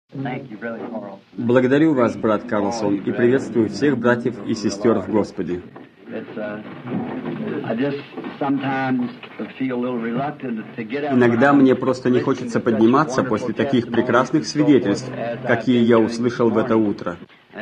Благодарю вас, брат Карлсон, и приветствую всех братьев и сестер в Господе. Иногда мне просто не хочется подниматься после таких прекрасных свидетельств, какие я услышал в это утро.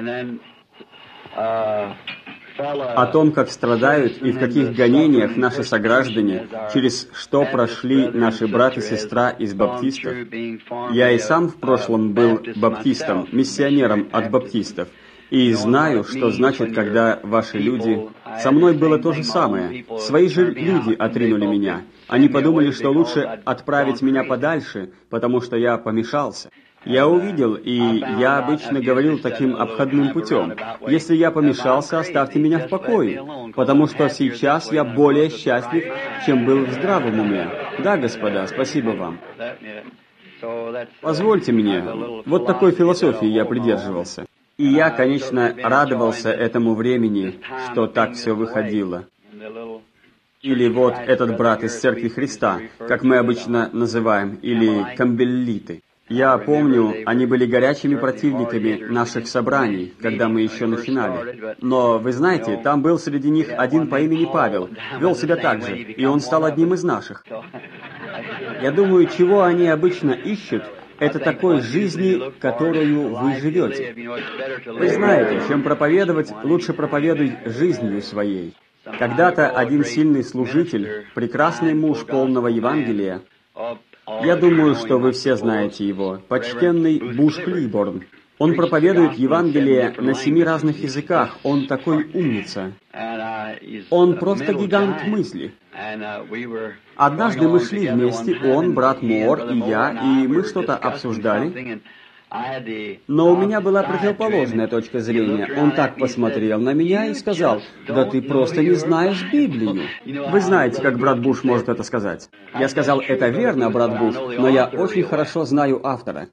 О том, как страдают и в каких гонениях наши сограждане, через что прошли наши брат и сестра из баптистов. Я и сам в прошлом был баптистом, миссионером от баптистов, и знаю, что значит, когда ваши люди... Со мной было то же самое. Свои же люди отринули меня. Они подумали, что лучше отправить меня подальше, потому что я помешался. Я увидел, и я обычно говорил таким обходным путем: если я помешался, оставьте меня в покое, потому что сейчас я более счастлив, чем был в здравом уме. Да, господа, спасибо вам. Позвольте мне, вот такой философии я придерживался. И я, конечно, радовался этому времени, что так все выходило. Или вот этот брат из Церкви Христа, как мы обычно называем, или камбеллиты. Я помню, они были горячими противниками наших собраний, когда мы еще начинали. Но, вы знаете, там был среди них один по имени Павел, вел себя так же, и он стал одним из наших. Я думаю, чего они обычно ищут, это такой жизни, которую вы живете. Вы знаете, чем проповедовать, лучше проповедуй жизнью своей. Когда-то один сильный служитель, прекрасный муж полного Евангелия, я думаю, что вы все знаете его, почтенный Буш Клиборн. Он проповедует Евангелие на 7 разных языках, он такой умница. Он просто гигант мысли. Однажды мы шли вместе, он, брат Мор и я, и мы что-то обсуждали. Но у меня была противоположная точка зрения. Он так посмотрел на меня и сказал: «Да ты просто не знаешь Библию». Вы знаете, как брат Буш может это сказать. Я сказал: «Это верно, брат Буш, но я очень хорошо знаю автора».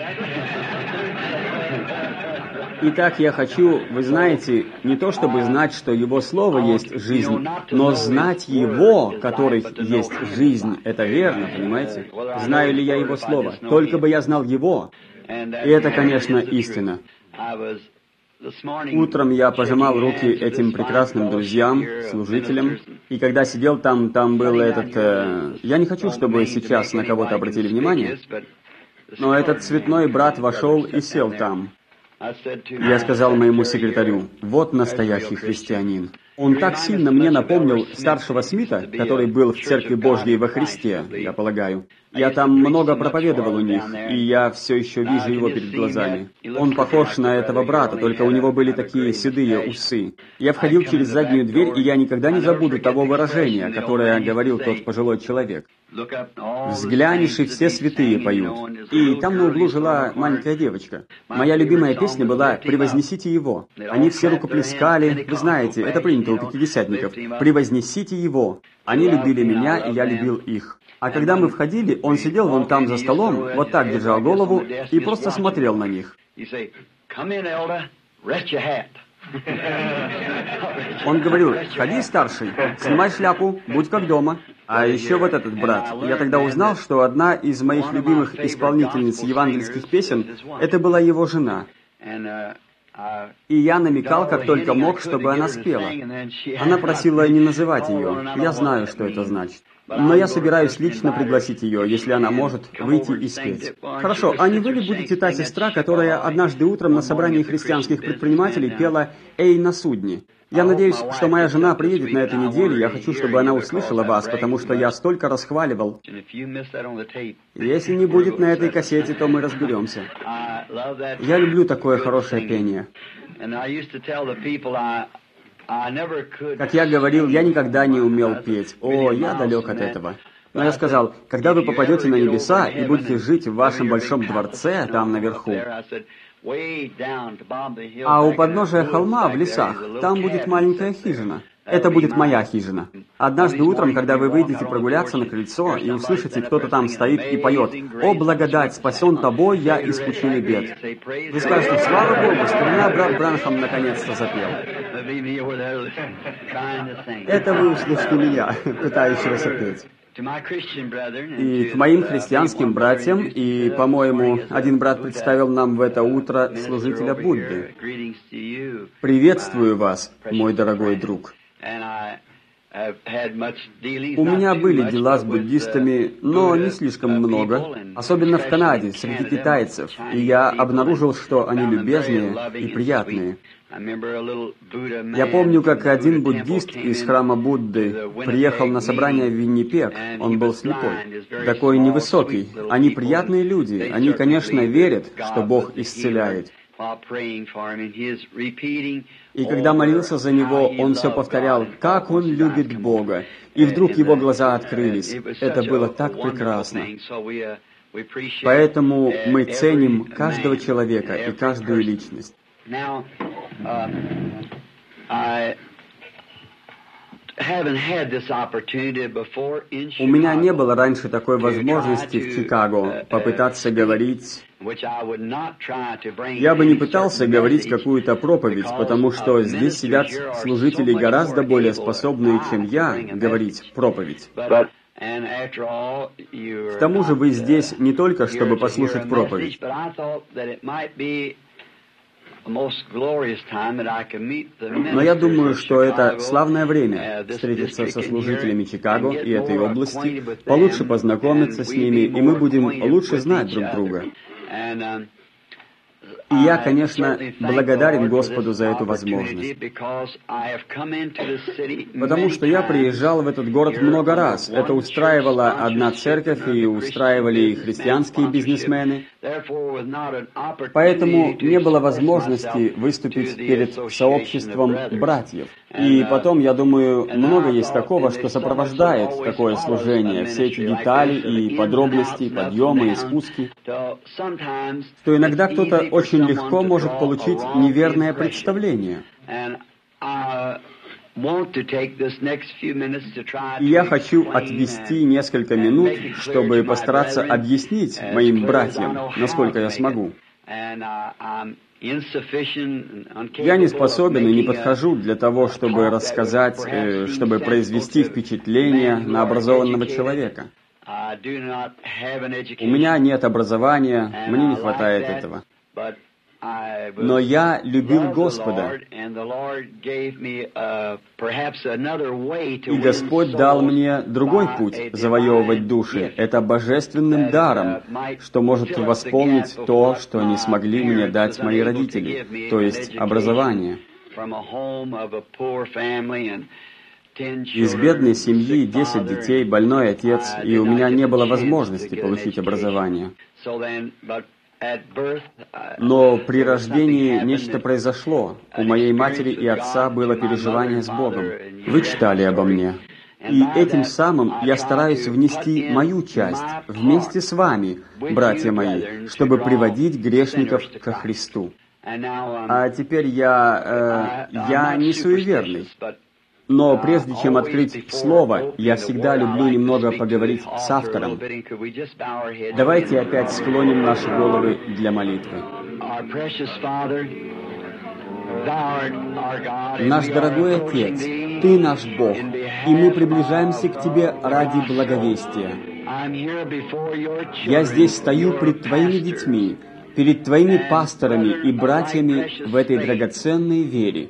Итак, я хочу, вы знаете, не то чтобы знать, что Его Слово есть жизнь, но знать Его, который есть жизнь. Это верно, понимаете? Знаю ли я Его Слово? Только бы я знал Его. И это, конечно, истина. Утром я пожимал руки этим прекрасным друзьям, служителям, и когда сидел там был этот... Я не хочу, чтобы сейчас на кого-то обратили внимание, но этот цветной брат вошел и сел там. Я сказал моему секретарю: «Вот настоящий христианин». Он так сильно мне напомнил старшего Смита, который был в Церкви Божьей во Христе, я полагаю. Я там много проповедовал у них, и я все еще вижу его перед глазами. Он похож на этого брата, только у него были такие седые усы. Я входил через заднюю дверь, и я никогда не забуду того выражения, которое говорил тот пожилой человек. «Взглянешь, и все святые поют». И там на углу жила маленькая девочка. Моя любимая песня была «Превознесите Его». Они все рукоплескали, вы знаете, это принято у пятидесятников. «Превознесите Его». Они любили меня, и я любил их. А когда мы входили, он сидел вон там за столом, вот так держал голову и просто смотрел на них. Он говорил: «Входи, старший, снимай шляпу, будь как дома». А еще вот этот брат. Я тогда узнал, что одна из моих любимых исполнительниц евангельских песен, это была его жена. И я намекал, как только мог, чтобы она спела. Она просила не называть ее. Я знаю, что это значит. Но я собираюсь лично пригласить ее, если она может выйти и спеть. Хорошо, а не вы ли будете та сестра, которая однажды утром на собрании христианских предпринимателей пела «Эй, на судне»? Я надеюсь, что моя жена приедет на этой неделе. Я хочу, чтобы она услышала вас, потому что я столько расхваливал. Если не будет на этой кассете, то мы разберемся. Я люблю такое хорошее пение. Как я говорил, я никогда не умел петь. О, я далек от этого. Но я сказал: когда вы попадете на небеса и будете жить в вашем большом дворце там наверху, а у подножия холма в лесах, там будет маленькая хижина. Это будет моя хижина. Однажды утром, когда вы выйдете прогуляться на крыльцо и услышите, кто-то там стоит и поет: «О, благодать, спасен тобой я из пучины бед». Вы скажете: «Слава Богу, старина брат Бранхам наконец-то запел». Это вы услышите меня, пытающегося петь. И к моим христианским братьям, и, по-моему, один брат представил нам в это утро служителя Будды. Приветствую вас, мой дорогой друг. У меня были дела с буддистами, но не слишком много, особенно в Канаде, среди китайцев, и я обнаружил, что они любезные и приятные. Я помню, как один буддист из храма Будды приехал на собрание в Виннипег, он был слепой, такой невысокий. Они приятные люди, они, конечно, верят, что Бог исцеляет. И когда молился за него, он все повторял, как он любит Бога. И вдруг его глаза открылись. Это было так прекрасно. Поэтому мы ценим каждого человека и каждую личность. У меня не было раньше такой возможности в Чикаго попытаться говорить. Я бы не пытался говорить какую-то проповедь, потому что здесь сидят служители гораздо более способные, чем я, говорить проповедь. К тому же вы здесь не только, чтобы послушать проповедь. Но я думаю, что это славное время встретиться со служителями Чикаго и этой области, получше познакомиться с ними, и мы будем лучше знать друг друга. И я, конечно, благодарен Господу за эту возможность. Потому что я приезжал в этот город много раз. Это устраивала одна церковь и устраивали и христианские бизнесмены. Поэтому не было возможности выступить перед сообществом братьев. И потом, я думаю, много есть такого, что сопровождает такое служение, все эти детали и подробности, подъемы и спуски, что иногда кто-то очень легко может получить неверное представление. И я хочу отвести несколько минут, чтобы постараться объяснить моим братьям, насколько я смогу. Я не способен и не подхожу для того, чтобы рассказать, чтобы произвести впечатление на образованного человека. У меня нет образования, мне не хватает этого. Но я любил Господа, и Господь дал мне другой путь завоевывать души. Это божественным даром, что может восполнить то, что не смогли мне дать мои родители, то есть образование. Из бедной семьи, 10 детей, больной отец, и у меня не было возможности получить образование. Но при рождении нечто произошло. У моей матери и отца было переживание с Богом. Вы читали обо мне. И этим самым я стараюсь внести мою часть вместе с вами, братья мои, чтобы приводить грешников ко Христу. А теперь я не суеверный. Но прежде чем открыть Слово, я всегда люблю немного поговорить с автором. Давайте опять склоним наши головы для молитвы. Наш дорогой Отец, Ты наш Бог, и мы приближаемся к Тебе ради благовестия. Я здесь стою пред Твоими детьми, перед Твоими пасторами и братьями в этой драгоценной вере.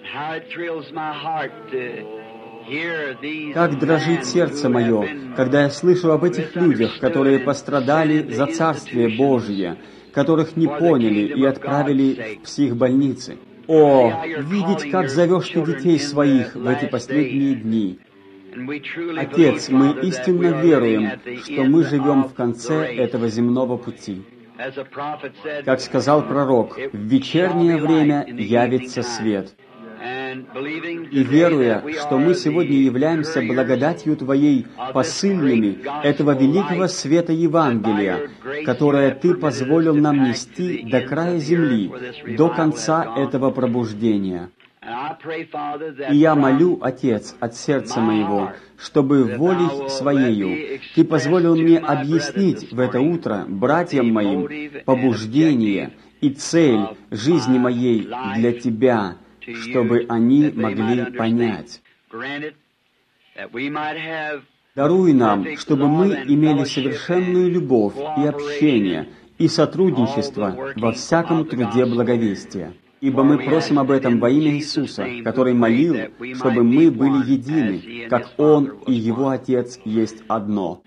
Как дрожит сердце мое, когда я слышу об этих людях, которые пострадали за Царствие Божие, которых не поняли и отправили в психбольницы. О, видеть, как зовешь Ты детей своих в эти последние дни. Отец, мы истинно веруем, что мы живем в конце этого земного пути. Как сказал пророк, в вечернее время явится свет. И веруя, что мы сегодня являемся благодатью Твоей посыльными этого великого света Евангелия, которое Ты позволил нам нести до края земли, до конца этого пробуждения. И я молю, Отец, от сердца моего, чтобы волей Своею Ты позволил мне объяснить в это утро братьям моим побуждение и цель жизни моей для Тебя, чтобы они могли понять. Даруй нам, чтобы мы имели совершенную любовь и общение, и сотрудничество во всяком труде благовестия. Ибо мы просим об этом во имя Иисуса, который молил, чтобы мы были едины, как Он и Его Отец есть одно.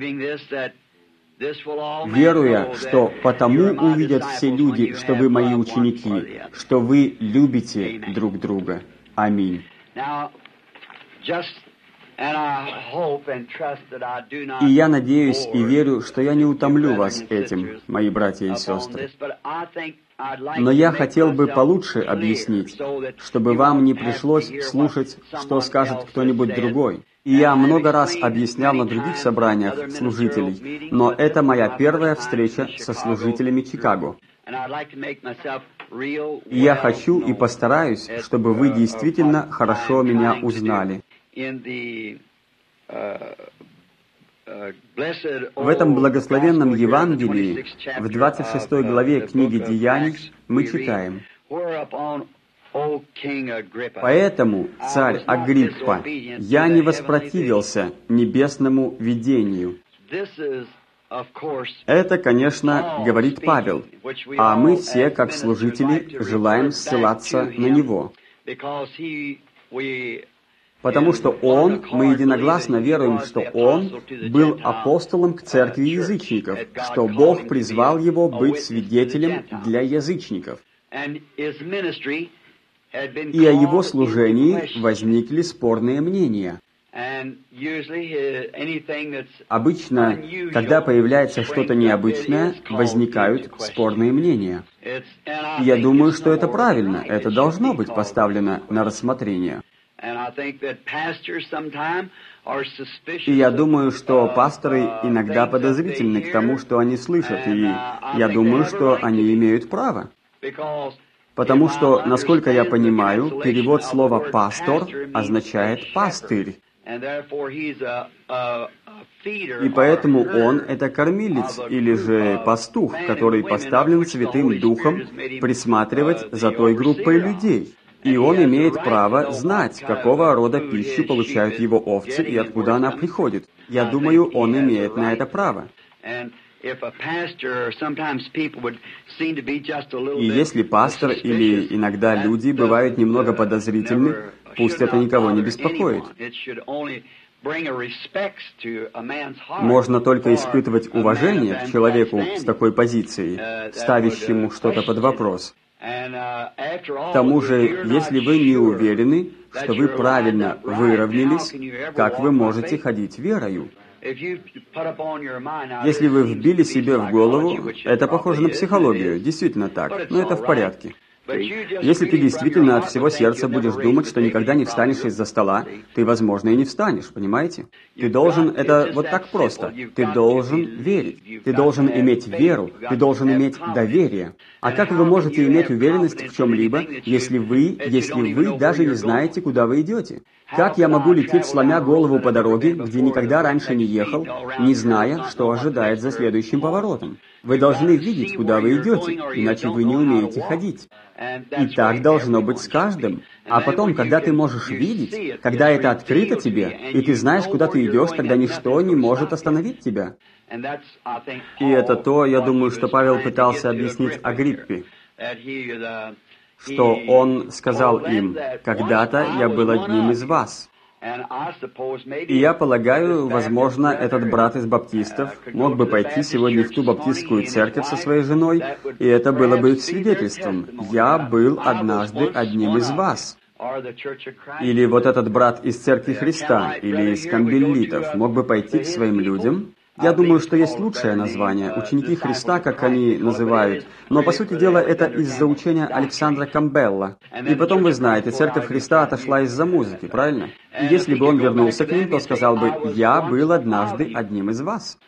Веруя, что потому увидят все люди, что вы мои ученики, что вы любите друг друга. Аминь. И я надеюсь и верю, что я не утомлю вас этим, мои братья и сестры. Но я хотел бы получше объяснить, чтобы вам не пришлось слушать, что скажет кто-нибудь другой. И я много раз объяснял на других собраниях служителей, но это моя первая встреча со служителями Чикаго. И я хочу и постараюсь, чтобы вы действительно хорошо меня узнали. В этом благословенном Евангелии, в 26 главе книги Деяний, мы читаем: «Поэтому, царь Агриппа, я не воспротивился небесному видению». Это, конечно, говорит Павел, а мы все, как служители, желаем ссылаться на него. Потому что мы единогласно веруем, что он был апостолом к церкви язычников, что Бог призвал его быть свидетелем для язычников. И о его служении возникли спорные мнения. Обычно, когда появляется что-то необычное, возникают спорные мнения. И я думаю, что это правильно, это должно быть поставлено на рассмотрение. И я думаю, что пасторы иногда подозрительны к тому, что они слышат, и я думаю, что они имеют право. Потому что, насколько я понимаю, перевод слова «пастор» означает «пастырь». И поэтому он — это кормилец или же пастух, который поставлен Святым Духом присматривать за той группой людей. И он имеет право знать, какого рода пищу получают его овцы и откуда она приходит. Я думаю, он имеет на это право. И если пастор или иногда люди бывают немного подозрительны, пусть это никого не беспокоит. Можно только испытывать уважение к человеку с такой позицией, ставящему что-то под вопрос. К тому же, если вы не уверены, что вы правильно выровнялись, как вы можете ходить верою? Если вы вбили себе в голову, это похоже на психологию, действительно так, но это в порядке. Если ты действительно от всего сердца будешь думать, что никогда не встанешь из-за стола, ты, возможно, и не встанешь, понимаете? Ты должен, это вот так просто, ты должен верить, ты должен иметь веру, ты должен иметь доверие. А как вы можете иметь уверенность в чем-либо, если вы даже не знаете, куда вы идете? Как я могу лететь, сломя голову по дороге, где никогда раньше не ехал, не зная, что ожидает за следующим поворотом? Вы должны видеть, куда вы идете, иначе вы не умеете ходить. И так должно быть с каждым. А потом, когда ты можешь видеть, когда это открыто тебе, и ты знаешь, куда ты идешь, тогда ничто не может остановить тебя. И это то, я думаю, что Павел пытался объяснить Агриппе, что он сказал им: «Когда-то я был одним из вас». И я полагаю, возможно, этот брат из баптистов мог бы пойти сегодня в ту баптистскую церковь со своей женой, и это было бы их свидетельством: «Я был однажды одним из вас». Или вот этот брат из Церкви Христа, или из камбеллитов, мог бы пойти к своим людям. Я думаю, что есть лучшее название — ученики Христа, как они называют, но, по сути дела, это из-за учения Александра Камбелла. И потом, вы знаете, Церковь Христа отошла из-за музыки, правильно? И если бы он вернулся к ним, то сказал бы: «Я был однажды одним из вас».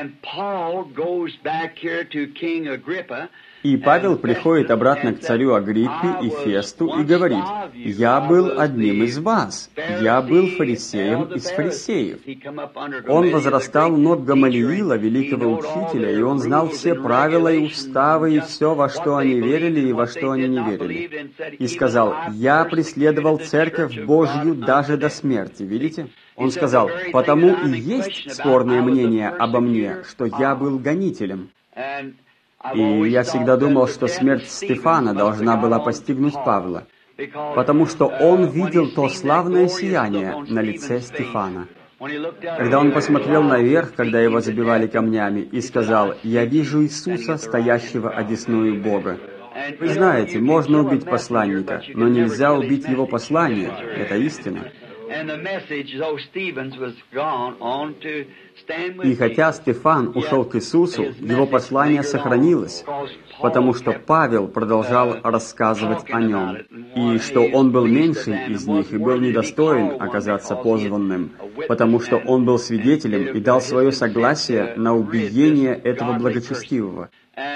И Павел приходит обратно к царю Агриппе и Фесту и говорит: «Я был одним из вас, я был фарисеем из фарисеев». Он возрастал у ног Гамалиила, великого учителя, и он знал все правила и уставы, и все, во что они верили и во что они не верили. И сказал: «Я преследовал церковь Божью даже до смерти». Видите? Он сказал, «Потому и есть спорное мнение обо мне, что я был гонителем». И я всегда думал, что смерть Стефана должна была постигнуть Павла, потому что он видел то славное сияние на лице Стефана. Когда он посмотрел наверх, когда его забивали камнями, и сказал, «Я вижу Иисуса, стоящего одесную Бога». Вы знаете, можно убить посланника, но нельзя убить его послание. Это истина. И хотя Стефан ушел к Иисусу, его послание сохранилось, потому что Павел продолжал рассказывать о нем, и что он был меньший из них и был недостоин оказаться позванным, потому что он был свидетелем и дал свое согласие на убиение этого благочестивого.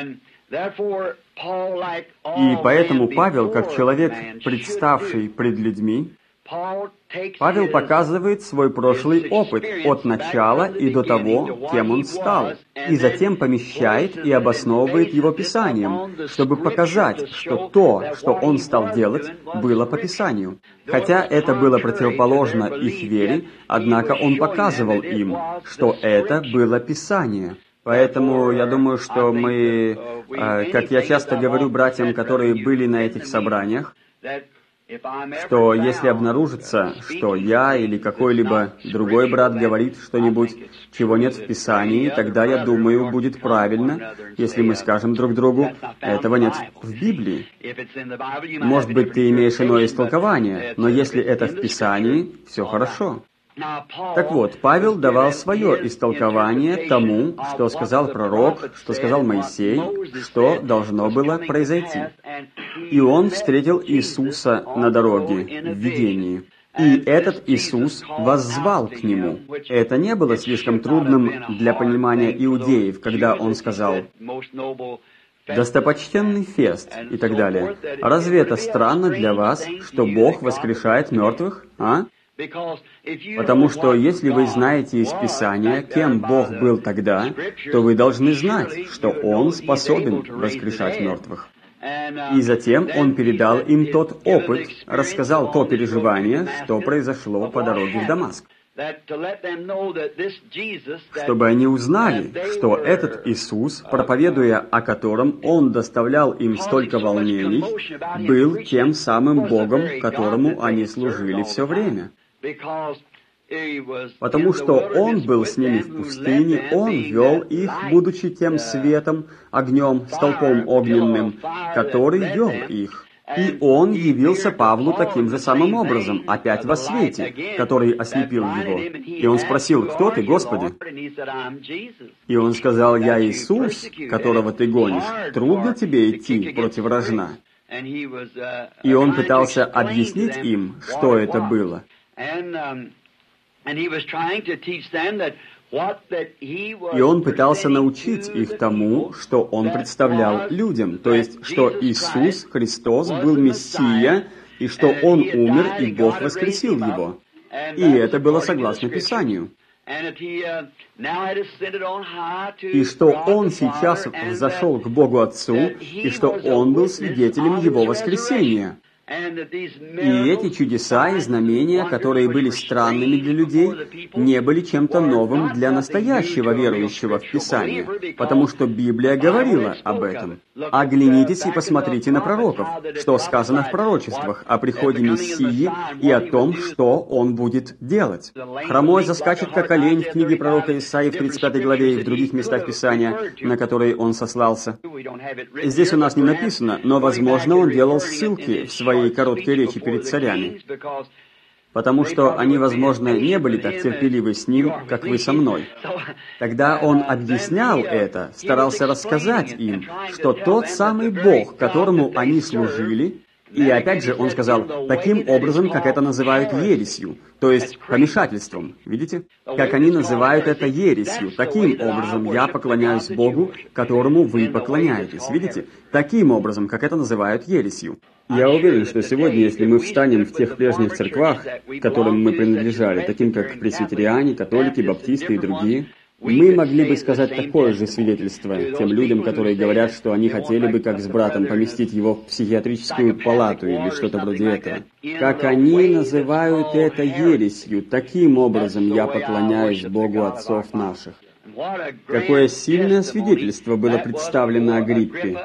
И поэтому Павел, как человек, представший пред людьми, Павел показывает свой прошлый опыт от начала и до того, кем он стал, и затем помещает и обосновывает его Писанием, чтобы показать, что то, что он стал делать, было по Писанию. Хотя это было противоположно их вере, однако он показывал им, что это было Писание. Поэтому я думаю, что мы, как я часто говорю братьям, которые были на этих собраниях, что если обнаружится, что я или какой-либо другой брат говорит что-нибудь, чего нет в Писании, тогда, я думаю, будет правильно, если мы скажем друг другу, этого нет в Библии. Может быть, ты имеешь иное истолкование, но если это в Писании, все хорошо. Так вот, Павел давал свое истолкование тому, что сказал пророк, что сказал Моисей, что должно было произойти. И он встретил Иисуса на дороге, в видении. И этот Иисус воззвал к нему. Это не было слишком трудным для понимания иудеев, когда он сказал «достопочтенный Фест» и так далее. Разве это странно для вас, что Бог воскрешает мертвых, а? Потому что если вы знаете из Писания, кем Бог был тогда, то вы должны знать, что Он способен воскрешать мертвых. И затем Он передал им тот опыт, рассказал то переживание, что произошло по дороге в Дамаск, чтобы они узнали, что этот Иисус, проповедуя о котором Он доставлял им столько волнений, был тем самым Богом, которому они служили все время. Потому что Он был с ними в пустыне, Он вел их, будучи тем светом, огнем, столпом огненным, который вел их. И Он явился Павлу таким же самым образом, опять во свете, который ослепил его. И он спросил, «Кто ты, Господи?» И он сказал, «Я Иисус, которого ты гонишь. Трудно тебе идти против рожна». И он пытался объяснить им, что это было. И он пытался научить их тому, что он представлял людям, то есть, что Иисус Христос был Мессия, и что Он умер, и Бог воскресил Его. И это было согласно Писанию. И что Он сейчас взошел к Богу Отцу, и что Он был свидетелем Его воскресения. И эти чудеса и знамения, которые были странными для людей, не были чем-то новым для настоящего верующего в Писание, потому что Библия говорила об этом. Оглянитесь и посмотрите на пророков, что сказано в пророчествах о приходе Мессии и о том, что Он будет делать. Хромой заскачет, как олень, в книге пророка Исаии в 35 главе и в других местах Писания, на которые он сослался. Здесь у нас не написано, но, возможно, он делал ссылки в своей короткой речи перед царями, потому что они, возможно, не были так терпеливы с ним, как вы со мной. Тогда он объяснял это, старался рассказать им, что тот самый Бог, которому они служили, и опять же он сказал, таким образом, как это называют ересью, то есть помешательством. Видите? Как они называют это ересью. Таким образом я поклоняюсь Богу, которому вы поклоняетесь. Видите? Таким образом, как это называют ересью. Я уверен, что сегодня, если мы встанем в тех прежних церквах, к которым мы принадлежали, таким как пресвитериане, католики, баптисты и другие, Мы могли бы сказать такое же свидетельство тем людям, которые говорят, что они хотели бы, как с братом, поместить его в психиатрическую палату или что-то вроде этого. Как они называют это ересью, таким образом я поклоняюсь Богу отцов наших. Какое сильное свидетельство было представлено Агриппе,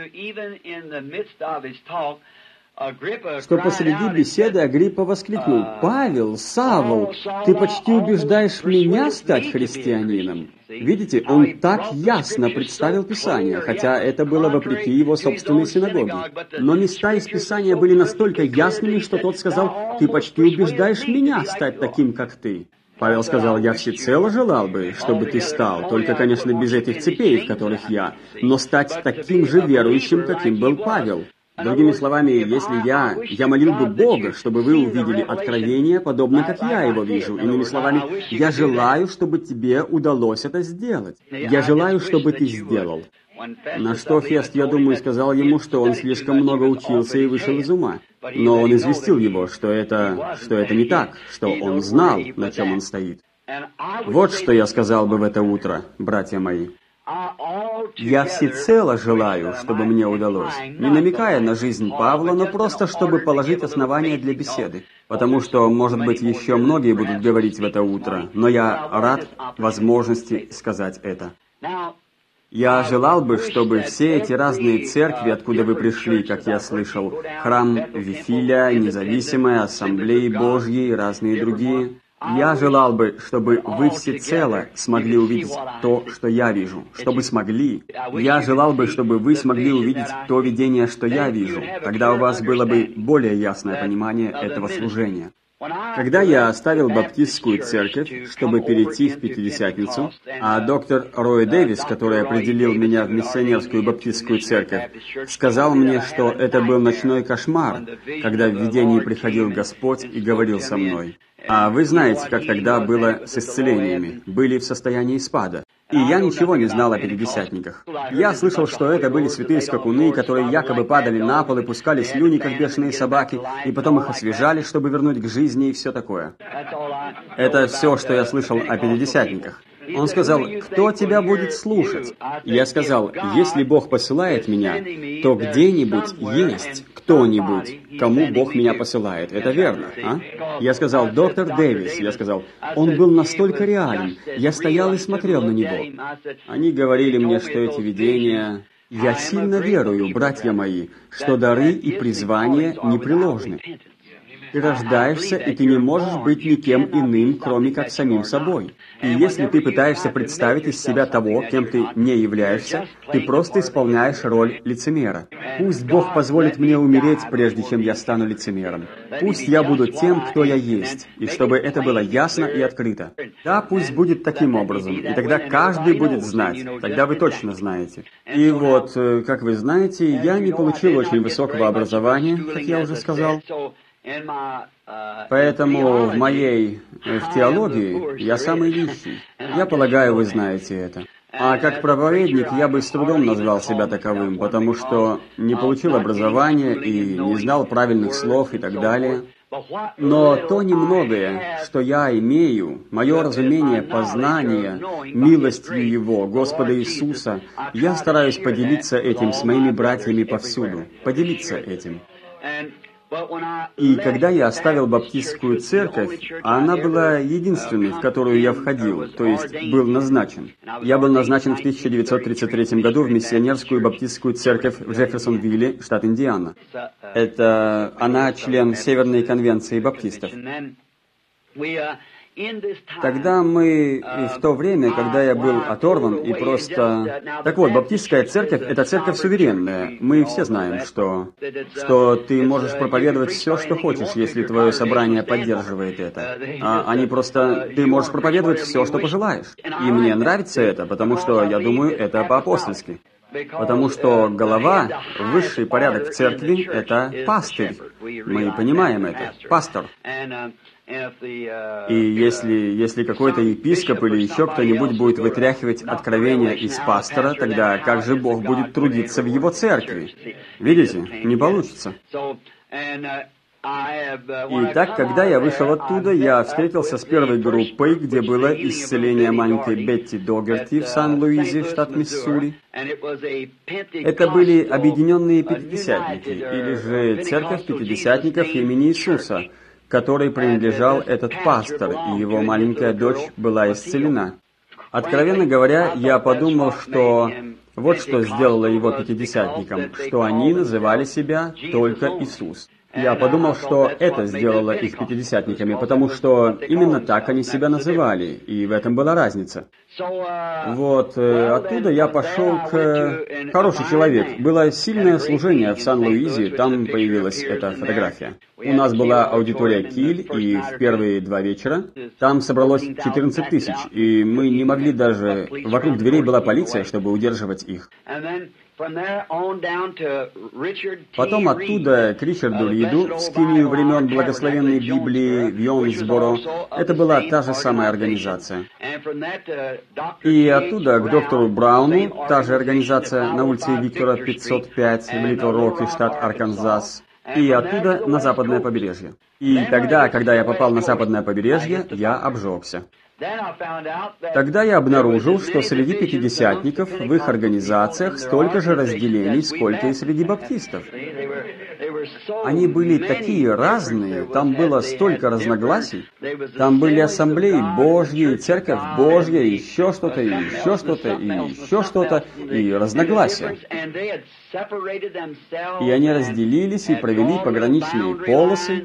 что посреди беседы Агриппа воскликнул: «Павел, Савл, ты почти убеждаешь меня стать христианином». Видите, он так ясно представил Писание, хотя это было вопреки его собственной синагоге. Но места из Писания были настолько ясными, что тот сказал: «Ты почти убеждаешь меня стать таким, как ты». Павел сказал: «Я всецело желал бы, чтобы ты стал, только, конечно, без этих цепей, в которых я, но стать таким же верующим, каким был Павел». Другими словами, если я молил бы Бога, чтобы вы увидели откровение, подобно как я его вижу. Иными словами, я желаю, чтобы тебе удалось это сделать. Я желаю, чтобы ты сделал. На что Фест, я думаю, сказал ему, что он слишком много учился и вышел из ума. Но он известил его, что это не так, что он знал, на чем он стоит. Вот что я сказал бы в это утро, братья мои. Я всецело желаю, чтобы мне удалось, не намекая на жизнь Павла, но просто чтобы положить основания для беседы. Потому что, может быть, еще многие будут говорить в это утро, но я рад возможности сказать это. Я желал бы, чтобы все эти разные церкви, откуда вы пришли, как я слышал, храм Вифиля, Независимая, Ассамблеи Божьи и разные другие, я желал бы, чтобы вы всецело смогли увидеть то, что я вижу, чтобы смогли. Я желал бы, чтобы вы смогли увидеть то видение, что я вижу. Тогда у вас было бы более ясное понимание этого служения. Когда я оставил баптистскую церковь, чтобы перейти в Пятидесятницу, а доктор Рой Дэвис, который определил меня в миссионерскую баптистскую церковь, сказал мне, что это был ночной кошмар, когда в видении приходил Господь и говорил со мной. А вы знаете, как тогда было с исцелениями, были в состоянии спада. И я ничего не знал о пятидесятниках. Я слышал, что это были святые скакуны, которые якобы падали на пол и пускали слюни, как бешеные собаки, и потом их освежали, чтобы вернуть к жизни и все такое. Это все, что я слышал о пятидесятниках. Он сказал: «Кто тебя будет слушать?» Я сказал: «Если Бог посылает меня, то где-нибудь есть кто-нибудь, кому Бог меня посылает. Это верно, а?» Я сказал: «Доктор Дэвис», я сказал, «он был настолько реален. Я стоял и смотрел на него». Они говорили мне, что эти видения... Я сильно верую, братья мои, что дары и призвания непреложны. Ты рождаешься, и ты не можешь быть никем иным, кроме как самим собой. И если ты пытаешься представить из себя того, кем ты не являешься, ты просто исполняешь роль лицемера. Пусть Бог позволит мне умереть, прежде чем я стану лицемером. Пусть я буду тем, кто я есть, и чтобы это было ясно и открыто. Да, пусть будет таким образом, и тогда каждый будет знать, тогда вы точно знаете. И вот, как вы знаете, я не получил очень высокого образования, как я уже сказал. Поэтому в теологии я самый нищий. Я полагаю, вы знаете это. А как проповедник я бы с трудом назвал себя таковым, потому что не получил образования и не знал правильных слов и так далее. Но то немногое, что я имею, мое разумение, познание, милостью Его, Господа Иисуса, я стараюсь поделиться этим с моими братьями повсюду, поделиться этим. И когда я оставил баптистскую церковь, она была единственной, в которую я входил, то есть был назначен. Я был назначен в 1933 году в миссионерскую баптистскую церковь в Джефферсонвилле, штат Индиана. Она член Северной конвенции баптистов. Тогда мы, в то время, когда я был оторван и просто... Так вот, баптистская церковь — это церковь суверенная. Мы все знаем, что ты можешь проповедовать все, что хочешь, если твое собрание поддерживает это. Ты можешь проповедовать все, что пожелаешь. И мне нравится это, потому что, я думаю, это по-апостольски. Потому что голова, высший порядок в церкви — это пастырь. Мы понимаем это. Пастор. И если какой-то епископ или еще кто-нибудь будет вытряхивать откровения из пастора, тогда как же Бог будет трудиться в его церкви? Видите? Не получится. Итак, когда я вышел оттуда, я встретился с первой группой, где было исцеление маленькой Бетти Догерти в Сан-Луизе, штат Миссури. Это были объединенные пятидесятники, или же церковь пятидесятников имени Иисуса, которой принадлежал этот пастор, и его маленькая дочь была исцелена. Откровенно говоря, я подумал, что вот что сделало его пятидесятником, что они называли себя только Иисус. Я подумал, что это сделало их пятидесятниками, потому что именно так они себя называли, и в этом была разница. Вот, оттуда я пошел к... Хороший человек. Было сильное служение в Сан-Луизе, там появилась эта фотография. У нас была аудитория Киль, и в первые 2 вечера там собралось 14 тысяч, и мы не могли даже... Вокруг дверей была полиция, чтобы удерживать их. Потом оттуда к Ричарду Риду, в скинию времен благословенной Библии в Йонсборо. Это была та же самая организация. И оттуда к доктору Брауну, та же организация на улице Виктора 505 в Литл-Роке, штат Арканзас. И оттуда на западное побережье. И тогда, когда я попал на западное побережье, я обжегся. Тогда я обнаружил, что среди пятидесятников в их организациях столько же разделений, сколько и среди баптистов. Они были такие разные, там было столько разногласий. Там были ассамблеи Божьи, Церковь Божья, еще что-то, и еще что-то, и еще что-то, и разногласия. И они разделились и провели пограничные полосы.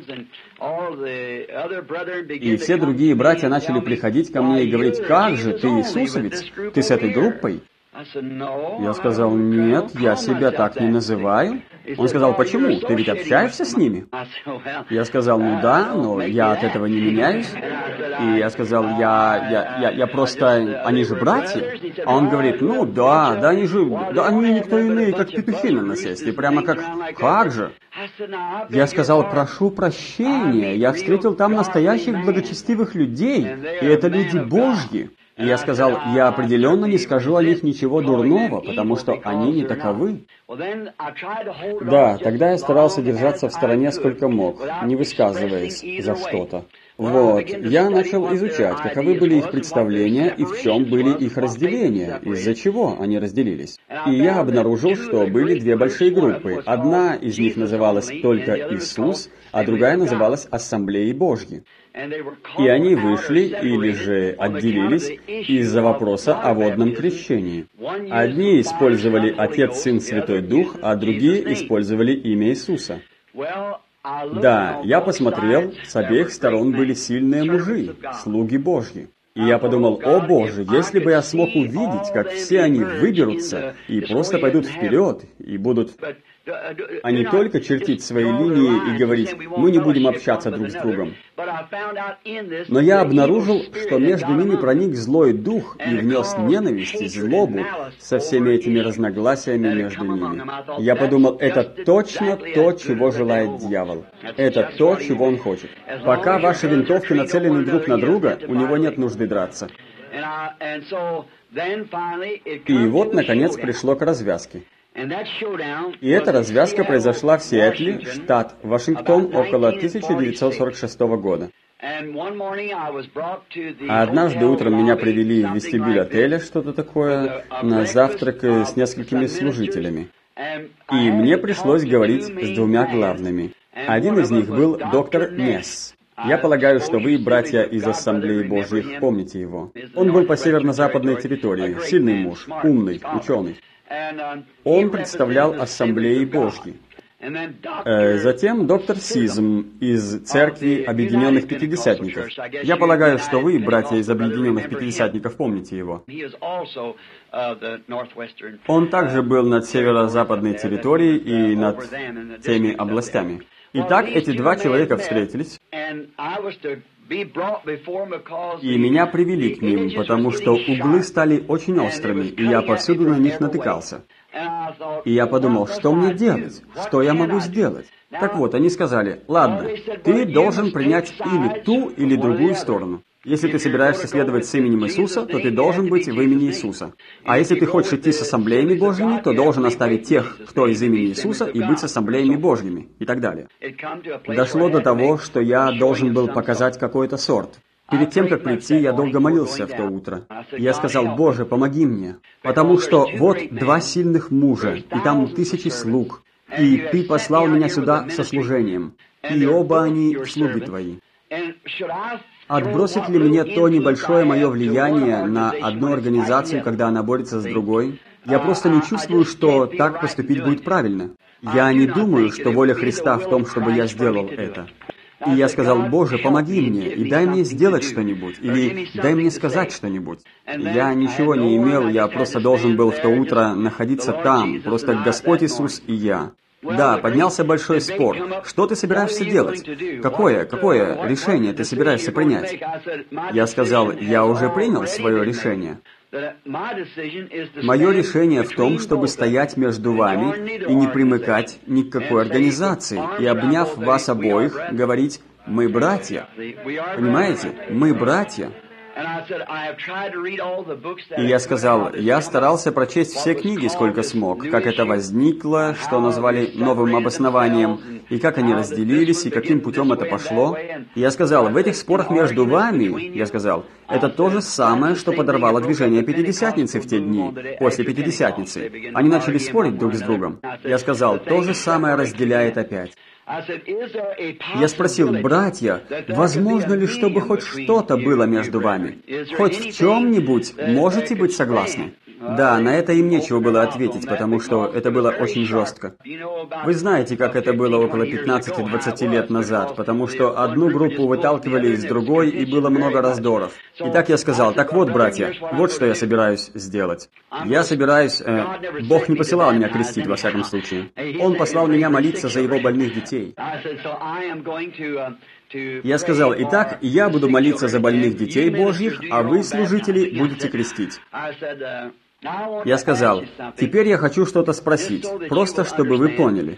И все другие братья начали приходить ко мне и говорить: «Как же, ты иисусовец? Ты с этой группой?» Я сказал: «Нет, я себя так не называю». Он сказал: «Почему? Ты ведь общаешься с ними?» Я сказал: «Ну да, но я от этого не меняюсь». И я сказал: я просто... Они же братья. А он говорит: «Ну да, они же... Да они никто иные, как петухи на насесте. Прямо как же?» Я сказал: «Прошу прощения, я встретил там настоящих благочестивых людей, и это люди Божьи». И я сказал: «Я определенно не скажу о них ничего дурного, потому что они не таковы». Да, тогда я старался держаться в стороне сколько мог, не высказываясь за что-то. Вот, я начал изучать, каковы были их представления и в чем были их разделения, из-за чего они разделились. И я обнаружил, что были 2 большие группы. Одна из них называлась «Только Иисус», а другая называлась «Ассамблеей Божьей». И они вышли или же отделились из-за вопроса о водном крещении. Одни использовали Отец, Сын, Святой Дух, а другие использовали имя Иисуса. Да, я посмотрел, с обеих сторон были сильные мужи, слуги Божьи. И я подумал: «О Боже, если бы я смог увидеть, как все они выберутся и просто пойдут вперед и будут... а не только чертить свои линии и говорить: мы не будем общаться друг с другом». Но я обнаружил, что между ними проник злой дух и внес ненависть и злобу со всеми этими разногласиями между ними. Я подумал: это точно то, чего желает дьявол. Это то, чего он хочет. Пока ваши винтовки нацелены друг на друга, у него нет нужды драться. И вот, наконец, пришло к развязке. И эта развязка произошла в Сиэтле, штат Вашингтон, около 1946 года. А однажды утром меня привели в вестибюль отеля, что-то такое, на завтрак с несколькими служителями. И мне пришлось говорить с 2 главными. Один из них был доктор Несс. Я полагаю, что вы, братья из Ассамблеи Божьих, помните его. Он был по северно-западной территории, сильный муж, умный, ученый. Он представлял Ассамблеи Божьи. Затем доктор Сизм из Церкви Объединенных Пятидесятников. Я полагаю, что вы, братья из Объединенных Пятидесятников, помните его. Он также был над северо-западной территорией и над теми областями. Итак, эти 2 человека встретились, и меня привели к ним, потому что углы стали очень острыми, и я повсюду на них натыкался. И я подумал: что мне делать? Что я могу сделать? Так вот, они сказали: «Ладно, ты должен принять или ту, или другую сторону». Если ты собираешься следовать с именем Иисуса, то ты должен быть в имени Иисуса. А если ты хочешь идти с ассамблеями Божьими, то должен оставить тех, кто из имени Иисуса, и быть с ассамблеями Божьими, и так далее. Дошло до того, что я должен был показать какой-то сорт. Перед тем, как прийти, я долго молился в то утро. Я сказал: «Боже, помоги мне, потому что вот 2 сильных мужа, и там 1000 слуг, и Ты послал меня сюда со служением, и оба они слуги Твои. Отбросит ли мне то небольшое мое влияние на одну организацию, когда она борется с другой? Я просто не чувствую, что так поступить будет правильно. Я не думаю, что воля Христа в том, чтобы я сделал это». И я сказал: «Боже, помоги мне, и дай мне сделать что-нибудь, или дай мне сказать что-нибудь». Я ничего не имел, я просто должен был в то утро находиться там, просто Господь Иисус и я. Да, поднялся большой спор. Что ты собираешься делать? Какое решение ты собираешься принять? Я сказал: «Я уже принял свое решение. Мое решение в том, чтобы стоять между вами и не примыкать ни к какой организации, и, обняв вас обоих, говорить: мы братья». Понимаете? Мы братья. И я сказал: я старался прочесть все книги, сколько смог, как это возникло, что назвали новым обоснованием, и как они разделились, и каким путем это пошло. И я сказал: в этих спорах между вами, я сказал, это то же самое, что подорвало движение Пятидесятницы в те дни, после Пятидесятницы. Они начали спорить друг с другом. Я сказал: то же самое разделяет опять. Я спросил: братья, возможно ли, чтобы хоть что-то было между вами? Хоть в чем-нибудь можете быть согласны? Да, на это им нечего было ответить, потому что это было очень жестко. Вы знаете, как это было около 15-20 лет назад, потому что одну группу выталкивали из другой, и было много раздоров. Итак, я сказал: так вот, братья, вот что я собираюсь сделать. Я собираюсь... Бог не посылал меня крестить, во всяком случае. Он послал меня молиться за его больных детей. Я сказал: итак, я буду молиться за больных детей Божьих, а вы, служители, будете крестить. Я сказал: теперь я хочу что-то спросить, просто чтобы вы поняли.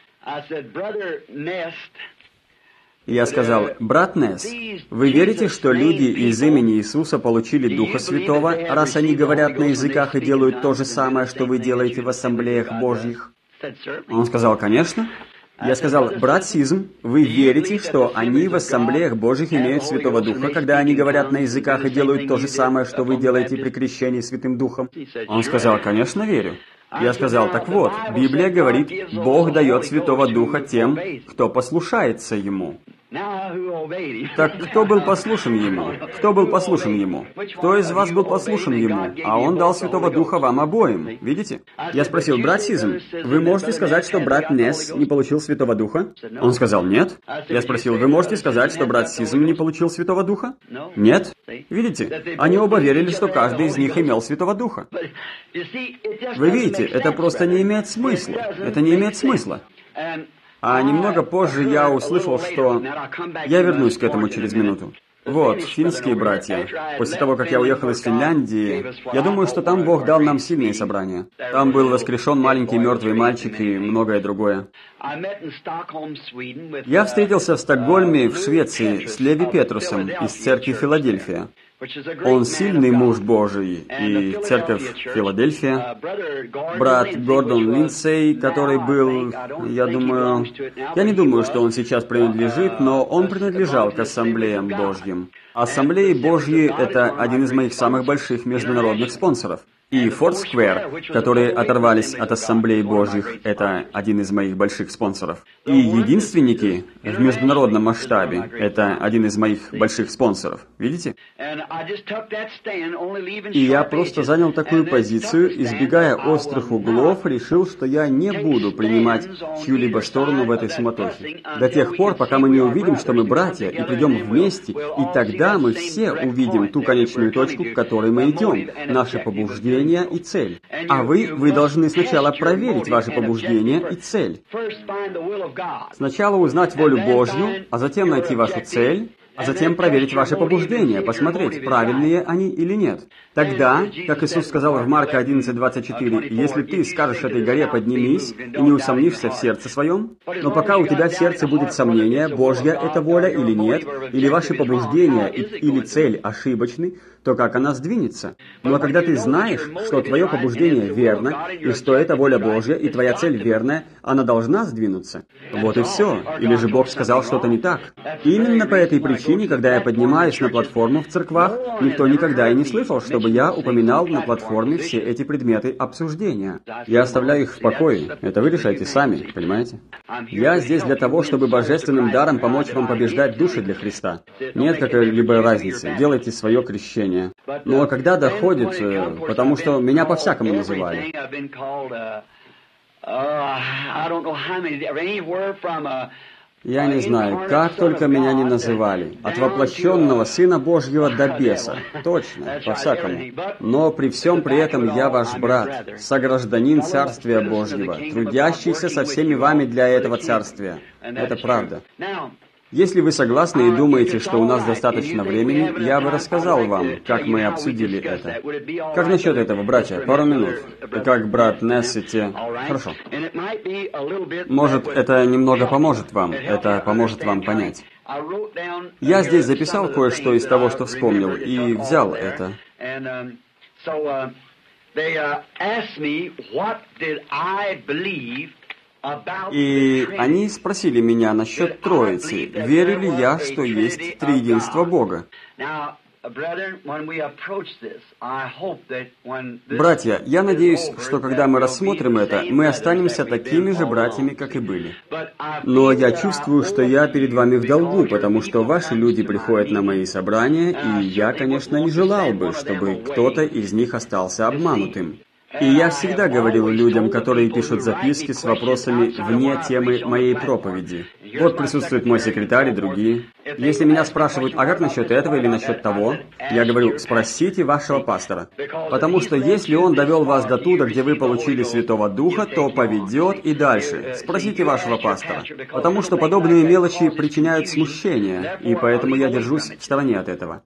Я сказал: брат Несс, вы верите, что люди из имени Иисуса получили Духа Святого, раз они говорят на языках и делают то же самое, что вы делаете в ассамблеях Божьих? Он сказал: конечно. Я сказал: брат Сизм, вы верите, что они в ассамблеях Божьих имеют Святого Духа, когда они говорят на языках и делают то же самое, что вы делаете при крещении Святым Духом? Он сказал: конечно, верю. Я сказал: так вот, Библия говорит, Бог дает Святого Духа тем, кто послушается Ему. Так кто был послушен Ему? Кто был послушен Ему? Кто из вас был послушен Ему? А Он дал Святого Духа вам обоим. Видите? Я спросил: брат Сизм, вы можете сказать, что брат Несс не получил Святого Духа? Он сказал: нет. Я спросил: вы можете сказать, что брат Сизм не получил Святого Духа? Нет. Видите? Они оба верили, что каждый из них имел Святого Духа. Вы видите, это просто не имеет смысла. Это не имеет смысла. А немного позже я услышал, что... Я вернусь к этому через минуту. Вот, финские братья. После того, как я уехал из Финляндии, я думаю, что там Бог дал нам сильные собрания. Там был воскрешен маленький мертвый мальчик и многое другое. Я встретился в Стокгольме, в Швеции, с Леви Петрусом из церкви Филадельфия. Он сильный муж Божий, и церковь Филадельфия. Брат Гордон Линдсей, который был, я не думаю, что он сейчас принадлежит, но он принадлежал к ассамблеям Божьим. Ассамблеи Божьи — это один из моих самых больших международных спонсоров. И Форсквер, которые оторвались от ассамблей Божьих, это один из моих больших спонсоров. И единственники в международном масштабе, это один из моих больших спонсоров. Видите? И я просто занял такую позицию, избегая острых углов, решил, что я не буду принимать чью-либо сторону в этой суматохе. До тех пор, пока мы не увидим, что мы братья, и придем вместе, и тогда мы все увидим ту конечную точку, к которой мы идем, наше побуждение и цель. А вы должны сначала проверить ваши побуждения и цель. Сначала узнать волю Божью, а затем найти вашу цель, а затем проверить ваши побуждения, посмотреть, правильные они или нет. Тогда, как Иисус сказал в Марка 11:24, если ты скажешь этой горе «поднимись» и не усомнишься в сердце своем, но пока у тебя в сердце будет сомнение, Божья это воля или нет, или ваши побуждения или цель ошибочны, то как она сдвинется? Но когда ты знаешь, что твое побуждение верно, и что это воля Божья, и твоя цель верная, она должна сдвинуться. Вот и все. Или же Бог сказал что-то не так. Именно по этой причине, когда я поднимаюсь на платформу в церквах, никто никогда и не слышал, чтобы я упоминал на платформе все эти предметы обсуждения. Я оставляю их в покое. Это вы решайте сами, понимаете? Я здесь для того, чтобы божественным даром помочь вам побеждать души для Христа. Нет какой-либо разницы. Делайте свое крещение. Но когда доходит, потому что меня по-всякому называли. Я не знаю, как только меня не называли. От воплощенного Сына Божьего до беса. Точно, по-всякому. Но при всем при этом я ваш брат, согражданин Царствия Божьего, трудящийся со всеми вами для этого Царствия. Это правда. Если вы согласны и думаете, что у нас достаточно времени, я бы рассказал вам, как мы обсудили это. Как насчет этого, братья? Пару минут. Как брат Нессити... Хорошо. Может, это немного поможет вам. Это поможет вам понять. Я здесь записал кое-что из того, что вспомнил, и взял это. И они спросили меня насчет Троицы, верю ли я, что есть триединство Бога. Братья, я надеюсь, что когда мы рассмотрим это, мы останемся такими же братьями, как и были. Но я чувствую, что я перед вами в долгу, потому что ваши люди приходят на мои собрания, и я, конечно, не желал бы, чтобы кто-то из них остался обманутым. И я всегда говорил людям, которые пишут записки с вопросами вне темы моей проповеди. Вот присутствует мой секретарь и другие. Если меня спрашивают, а как насчет этого или насчет того, я говорю, спросите вашего пастора. Потому что если он довел вас до туда, где вы получили Святого Духа, то поведет и дальше. Спросите вашего пастора. Потому что подобные мелочи причиняют смущение, и поэтому я держусь в стороне от этого.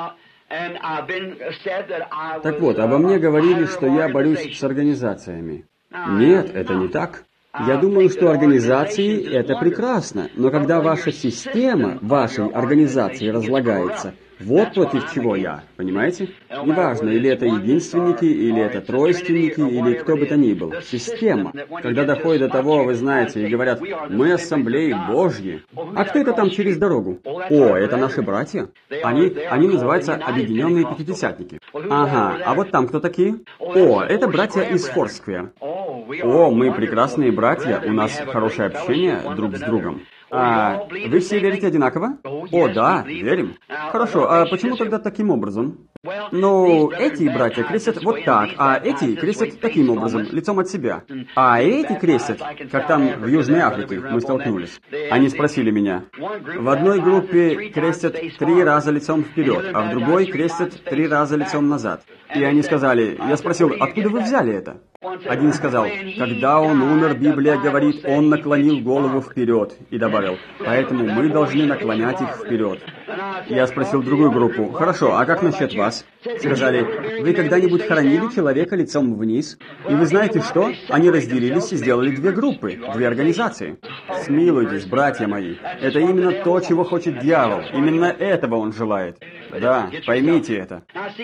Так вот, обо мне говорили, что я борюсь с организациями. Нет, это не так. Я думаю, что организации – это прекрасно, но когда ваша система вашей организации разлагается, вот против чего я, понимаете? Неважно, или это единственники, или это тройственники, или кто бы то ни был. Система. Когда доходит до того, вы знаете, и говорят, мы ассамблеи Божьи. А кто это там через дорогу? О, это наши братья. Они называются Объединенные Пятидесятники. Ага, а вот там кто такие? О, это братья из Форсквер. О, мы прекрасные братья, у нас хорошее общение друг с другом. А вы все верите одинаково? О, да, верим. Хорошо, а почему тогда таким образом? Ну, эти братья крестят вот так, а эти крестят таким образом, лицом от себя. А эти крестят, как там в Южной Африке мы столкнулись. Они спросили меня. В одной группе крестят 3 раза лицом вперед, а в другой крестят 3 раза лицом назад. И они сказали, я спросил, откуда вы взяли это? Один сказал, когда он умер, Библия говорит, он наклонил голову вперед, и добавил, поэтому мы должны наклонять их вперед. Я спросил другую группу, хорошо, а как насчет вас? Сказали, вы когда-нибудь хоронили человека лицом вниз? И вы знаете что? Они разделились и сделали 2 группы, 2 организации. Смилуйтесь, братья мои, это именно то, чего хочет дьявол, именно этого он желает. Да, поймите это.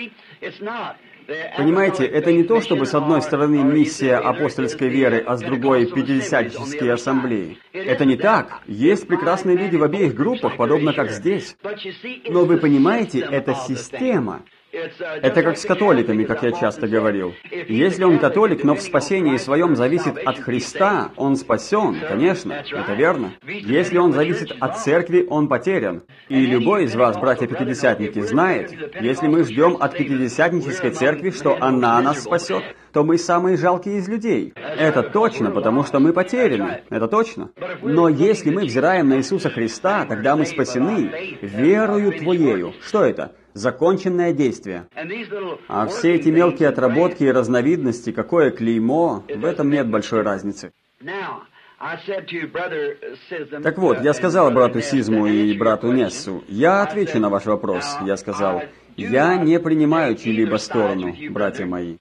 Понимаете, это не то, чтобы с одной стороны миссия апостольской веры, а с другой пятидесятнические ассамблеи. Это не так. Есть прекрасные люди в обеих группах, подобно как здесь. Но вы понимаете, это система. Это как с католиками, как я часто говорил. Если он католик, но в спасении своем зависит от Христа, он спасен, конечно, это верно. Если он зависит от церкви, он потерян. И любой из вас, братья-пятидесятники, знает, если мы ждем от пятидесятнической церкви, что она нас спасет, то мы самые жалкие из людей. Это точно, потому что мы потеряны. Это точно. Но если мы взираем на Иисуса Христа, тогда мы спасены верою Твоею. Что это? Законченное действие. А все эти мелкие отработки и разновидности, какое клеймо, в этом нет большой разницы. Так вот, я сказал брату Сизму и брату Нессу, я отвечу на ваш вопрос. Я сказал, я не принимаю чью-либо сторону, братья мои.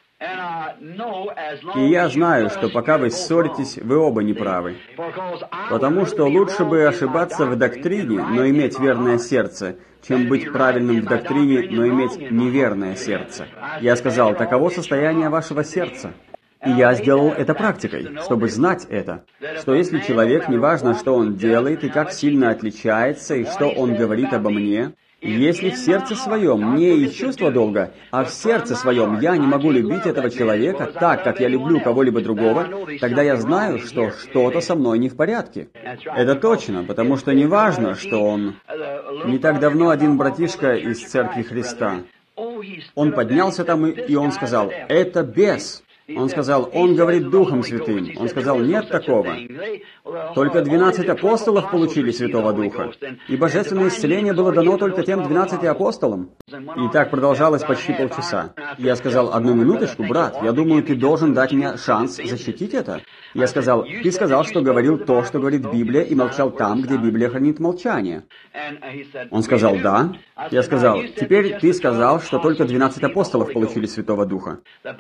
И я знаю, что пока вы ссоритесь, вы оба неправы. Потому что лучше бы ошибаться в доктрине, но иметь верное сердце, чем быть правильным в доктрине, но иметь неверное сердце. Я сказал, таково состояние вашего сердца. И я сделал это практикой, чтобы знать это, что если человек, неважно, что он делает и как сильно отличается, и что он говорит обо мне, если в сердце своем не из чувства долга, а в сердце своем я не могу любить этого человека так, как я люблю кого-либо другого, тогда я знаю, что что-то со мной не в порядке. Это точно, потому что неважно, что он... Не так давно один братишка из Церкви Христа, он поднялся там и он сказал, «Это бес». Он сказал, он говорит Духом Святым. Он сказал, нет такого. Только 12 апостолов получили Святого Духа. И божественное исцеление было дано только тем 12 апостолам. И так продолжалось почти полчаса. Я сказал, одну минуточку, брат, я думаю, ты должен дать мне шанс защитить это. Я сказал, ты сказал, что говорил то, что говорит Библия, и молчал там, где Библия хранит молчание. Он сказал, да. Я сказал, теперь ты сказал, что только 12 апостолов получили Святого Духа.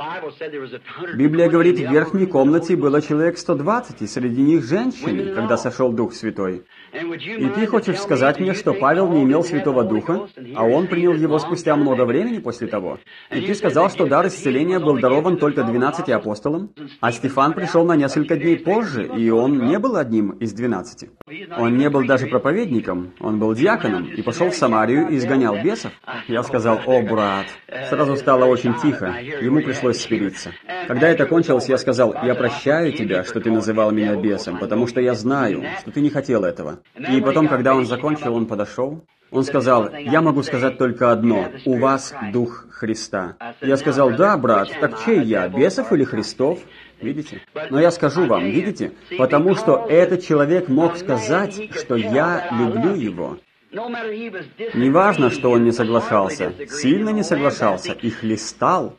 Библия говорит, в верхней комнате было человек 120, и среди них женщины, когда сошел Дух Святой. И ты хочешь сказать мне, что Павел не имел Святого Духа, а он принял его спустя много времени после того? И ты сказал, что дар исцеления был дарован только 12 апостолам, а Стефан пришел на несколько дней позже, и он не был одним из 12. Он не был даже проповедником, он был диаконом, и пошел в Самарию и изгонял бесов. Я сказал, о, брат. Сразу стало очень тихо, ему пришлось смириться. Когда это кончилось, я сказал, я прощаю тебя, что ты называл меня бесом, потому что я знаю, что ты не хотел этого. И потом, когда он закончил, он подошел. Он сказал, я могу сказать только одно, у вас Дух Христа. Я сказал, да, брат, так чей я, бесов или Христов? Видите? Но я скажу вам, видите? Потому что этот человек мог сказать, что я люблю его. Неважно, что он не соглашался, сильно не соглашался и хлестал.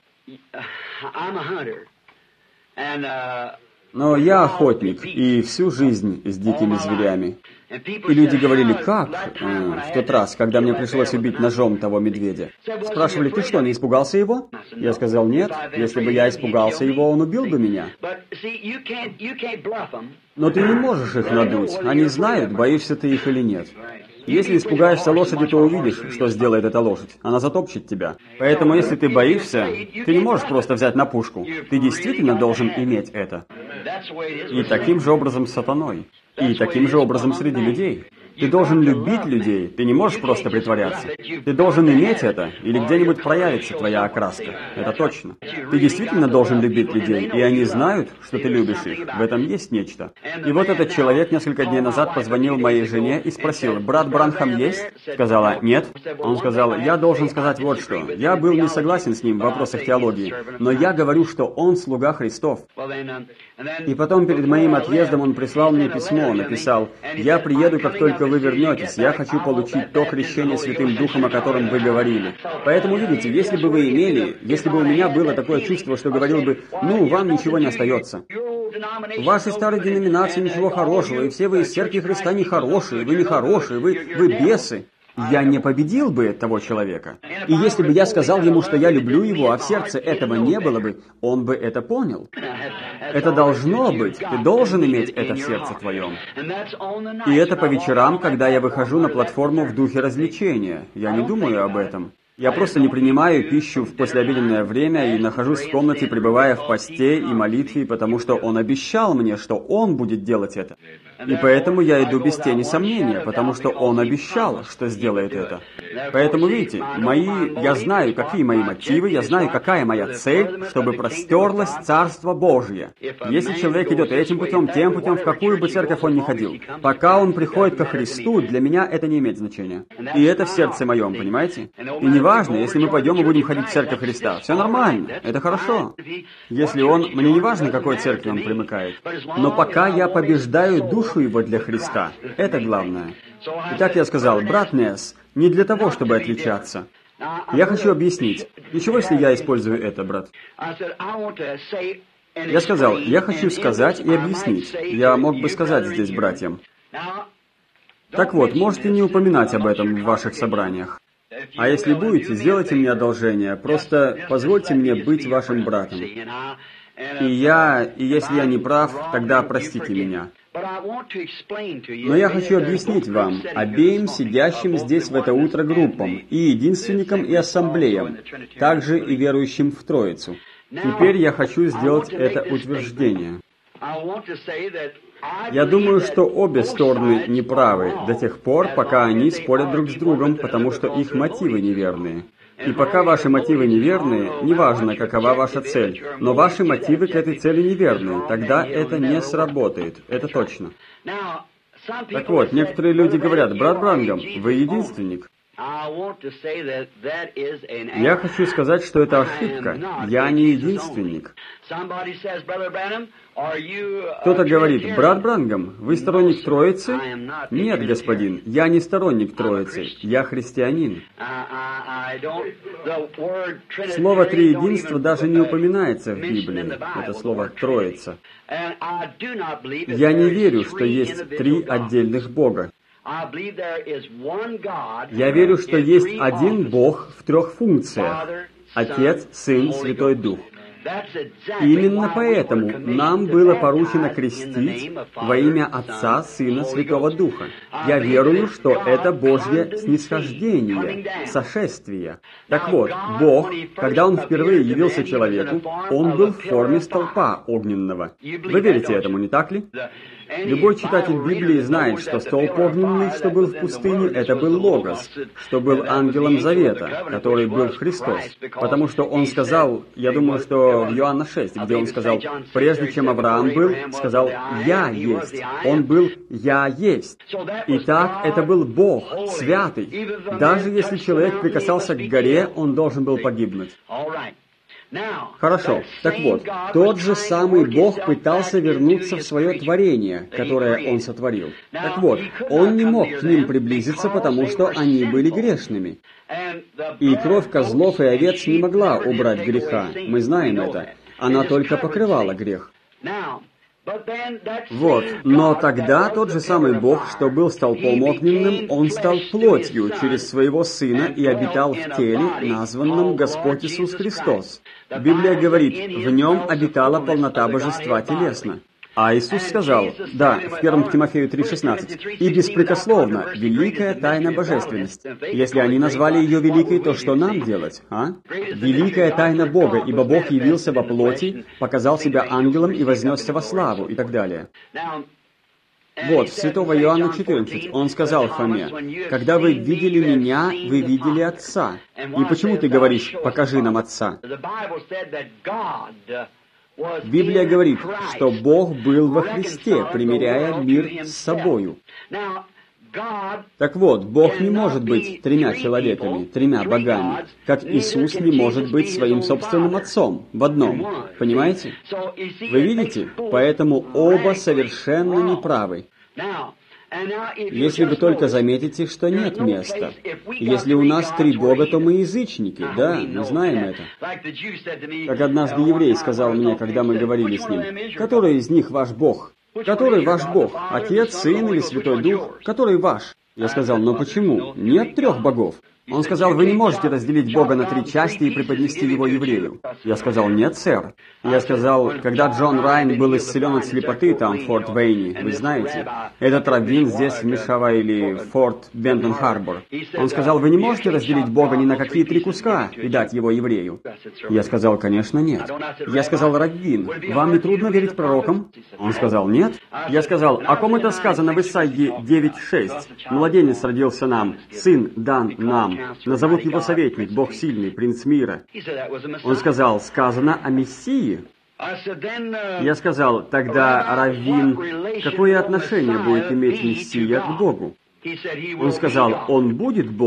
Но я охотник, и всю жизнь с дикими зверями. И люди говорили, как? В тот раз, когда мне пришлось убить ножом того медведя. Спрашивали, ты что, не испугался его? Я сказал, нет, если бы я испугался его, он убил бы меня. Но ты не можешь их надуть, они знают, боишься ты их или нет. Если испугаешься лошади, то увидишь, что сделает эта лошадь. Она затопчет тебя. Поэтому, если ты боишься, ты не можешь просто взять на пушку. Ты действительно должен иметь это. И таким же образом с сатаной. И таким же образом среди людей. Ты должен любить людей, ты не можешь просто притворяться. Ты должен иметь это, или где-нибудь проявится твоя окраска. Это точно. Ты действительно должен любить людей, и они знают, что ты любишь их. В этом есть нечто. И вот этот человек несколько дней назад позвонил моей жене и спросил, брат Бранхам есть? Сказала, нет. Он сказал, я должен сказать вот что. Я был не согласен с ним в вопросах теологии, но я говорю, что он слуга Христов. И потом перед моим отъездом он прислал мне письмо, написал, я приеду, как только вы вернетесь, я хочу получить то крещение Святым Духом, о котором вы говорили. Поэтому, видите, если бы вы имели, если бы у меня было такое чувство, что говорил бы, ну, вам ничего не остается. В вашей старой деноминации ничего хорошего, и все вы из Церкви Христа нехорошие, вы нехорошие, вы бесы. Я не победил бы того человека. И если бы я сказал ему, что я люблю его, а в сердце этого не было бы, он бы это понял. Это должно быть. Ты должен иметь это в сердце твоем. И это по вечерам, когда я выхожу на платформу в духе развлечения. Я не думаю об этом. Я просто не принимаю пищу в послеобеденное время и нахожусь в комнате, пребывая в посте и молитве, потому что он обещал мне, что он будет делать это. И поэтому я иду без тени сомнения, потому что он обещал, что сделает это. Поэтому, видите, я знаю, какие мои мотивы, я знаю, какая моя цель, чтобы простерлось Царство Божье. Если человек идет этим путем, тем путем, в какую бы церковь он ни ходил, пока он приходит ко Христу, для меня это не имеет значения. И это в сердце моем, понимаете? И неважно, если мы пойдем и будем ходить в Церковь Христа, все нормально, это хорошо. Если мне не важно, к какой церкви он примыкает. Но пока я побеждаю душу его для Христа, это главное. Итак, я сказал, брат Несс, не для того, чтобы отличаться. Я хочу объяснить. Ничего, если я использую это, брат? Я сказал, я хочу сказать и объяснить. Я мог бы сказать здесь братьям. Так вот, можете не упоминать об этом в ваших собраниях. А если будете, сделайте мне одолжение, просто позвольте мне быть вашим братом. И если я не прав, тогда простите меня. Но я хочу объяснить вам, обеим сидящим здесь в это утро группам, и единственникам, и ассамблеям, также и верующим в Троицу. Теперь я хочу сделать это утверждение. Я думаю, что обе стороны неправы до тех пор, пока они спорят друг с другом, потому что их мотивы неверные. И пока ваши мотивы неверные, неважно, какова ваша цель, но ваши мотивы к этой цели неверные, тогда это не сработает, это точно. Так вот, некоторые люди говорят, брат Брангам, вы единственник. Я хочу сказать, что это ошибка. Я не единственник. Кто-то говорит, брат Брангам, вы сторонник Троицы? Нет, господин, я не сторонник Троицы, я христианин. Слово «триединство» даже не упоминается в Библии, это слово «троица». Я не верю, что есть три отдельных Бога. Я верю, что есть один Бог в трех функциях – Отец, Сын, Святой Дух. Именно поэтому нам было поручено крестить во имя Отца, Сына, Святого Духа. Я верую, что это Божье снисхождение, сошествие. Так вот, Бог, когда Он впервые явился человеку, Он был в форме столпа огненного. Вы верите этому, не так ли? Любой читатель Библии знает, что столб огненный, что был в пустыне, это был Логос, что был ангелом Завета, который был Христос. Потому что он сказал, я думаю, что в Иоанна 6, где он сказал, прежде чем Авраам был, сказал «Я есть». Он был «Я есть». Итак, это был Бог, святый. Даже если человек прикасался к горе, он должен был погибнуть. Хорошо. Так вот, тот же самый Бог пытался вернуться в свое творение, которое Он сотворил. Так вот, Он не мог к ним приблизиться, потому что они были грешными. И кровь козлов и овец не могла убрать греха. Мы знаем это. Она только покрывала грех. Вот, но тогда тот же самый Бог, что был столпом огненным, Он стал плотью через Своего Сына и обитал в теле, названном Господь Иисус Христос. Библия говорит, в Нем обитала полнота Божества телесно. А Иисус сказал, да, в 1 Тимофею 3,16, «И беспрекословно, великая тайна божественности». Если они назвали ее великой, то что нам делать, а? Великая тайна Бога, ибо Бог явился во плоти, показал себя ангелом и вознесся во славу, и так далее. Вот, в святого Иоанна 14, он сказал Фоме, «Когда вы видели меня, вы видели Отца». И почему ты говоришь, «Покажи нам Отца»? Библия говорит, что Бог был во Христе, примиряя мир с собою. Так вот, Бог не может быть тремя человеками, тремя богами, как Иисус не может быть своим собственным Отцом в одном. Понимаете? Вы видите? Поэтому оба совершенно неправы. Если вы только заметите, что нет места. Если у нас три Бога, то мы язычники, да, мы знаем это. Как однажды еврей сказал мне, когда мы говорили с ним, «Который из них ваш Бог? Который ваш Бог? Отец, Сын или Святой Дух? Который ваш?» Я сказал, «Но почему? Нет трех богов». Он сказал, «Вы не можете разделить Бога на три части и преподнести Его еврею». Я сказал, «Нет, сэр». Я сказал, когда Джон Райн был исцелен от слепоты там, в Форт Вейне, вы знаете, этот раввин здесь, в Мишава или Форт Бентон-Харбор, он сказал, «Вы не можете разделить Бога ни на какие три куска и дать Его еврею». Я сказал, «Конечно, нет». Я сказал, «Раввин, вам не трудно верить пророкам?» Он сказал, «Нет». Я сказал, «О ком это сказано в Исаии 9:6? Младенец родился нам, сын дан нам. Назовут его советник, Бог сильный, принц мира». Он сказал, сказано о Мессии. Я сказал, тогда, раввин, какое отношение будет иметь Мессия к Богу? Он сказал, он будет Бог.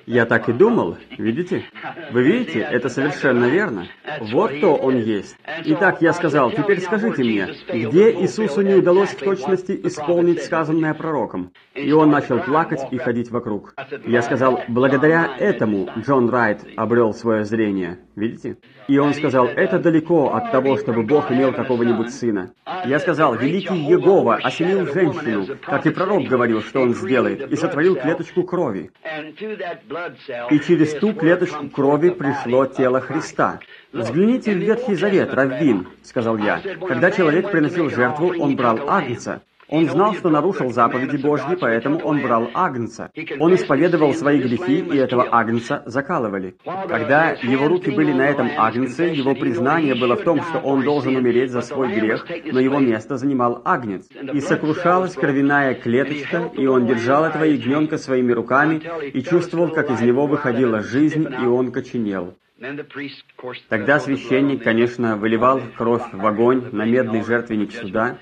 Я так и думал, видите? Вы видите, это совершенно верно. Вот кто он есть. Итак, я сказал, теперь скажите мне, где Иисусу не удалось в точности исполнить сказанное пророком? И он начал плакать и ходить вокруг. Я сказал, благодаря этому Джон Райт обрел свое зрение. Видите? И он сказал, это далеко от того, чтобы Бог имел какого-нибудь сына. Я сказал, великий Иегова осенил женщину, как и пророк говорил, что он сделает, и сотворил клеточку крови. И через ту клеточку крови пришло тело Христа. Взгляните в Ветхий Завет, Раввин, сказал я. Когда человек приносил жертву, он брал агнца. Он знал, что нарушил заповеди Божьи, поэтому он брал агнца. Он исповедовал свои грехи, и этого агнца закалывали. Когда его руки были на этом агнце, его признание было в том, что он должен умереть за свой грех, но его место занимал агнец. И сокрушалась кровяная клеточка, и он держал этого ягненка своими руками и чувствовал, как из него выходила жизнь, и он коченел. Тогда священник, конечно, выливал кровь в огонь на медный жертвенник суда.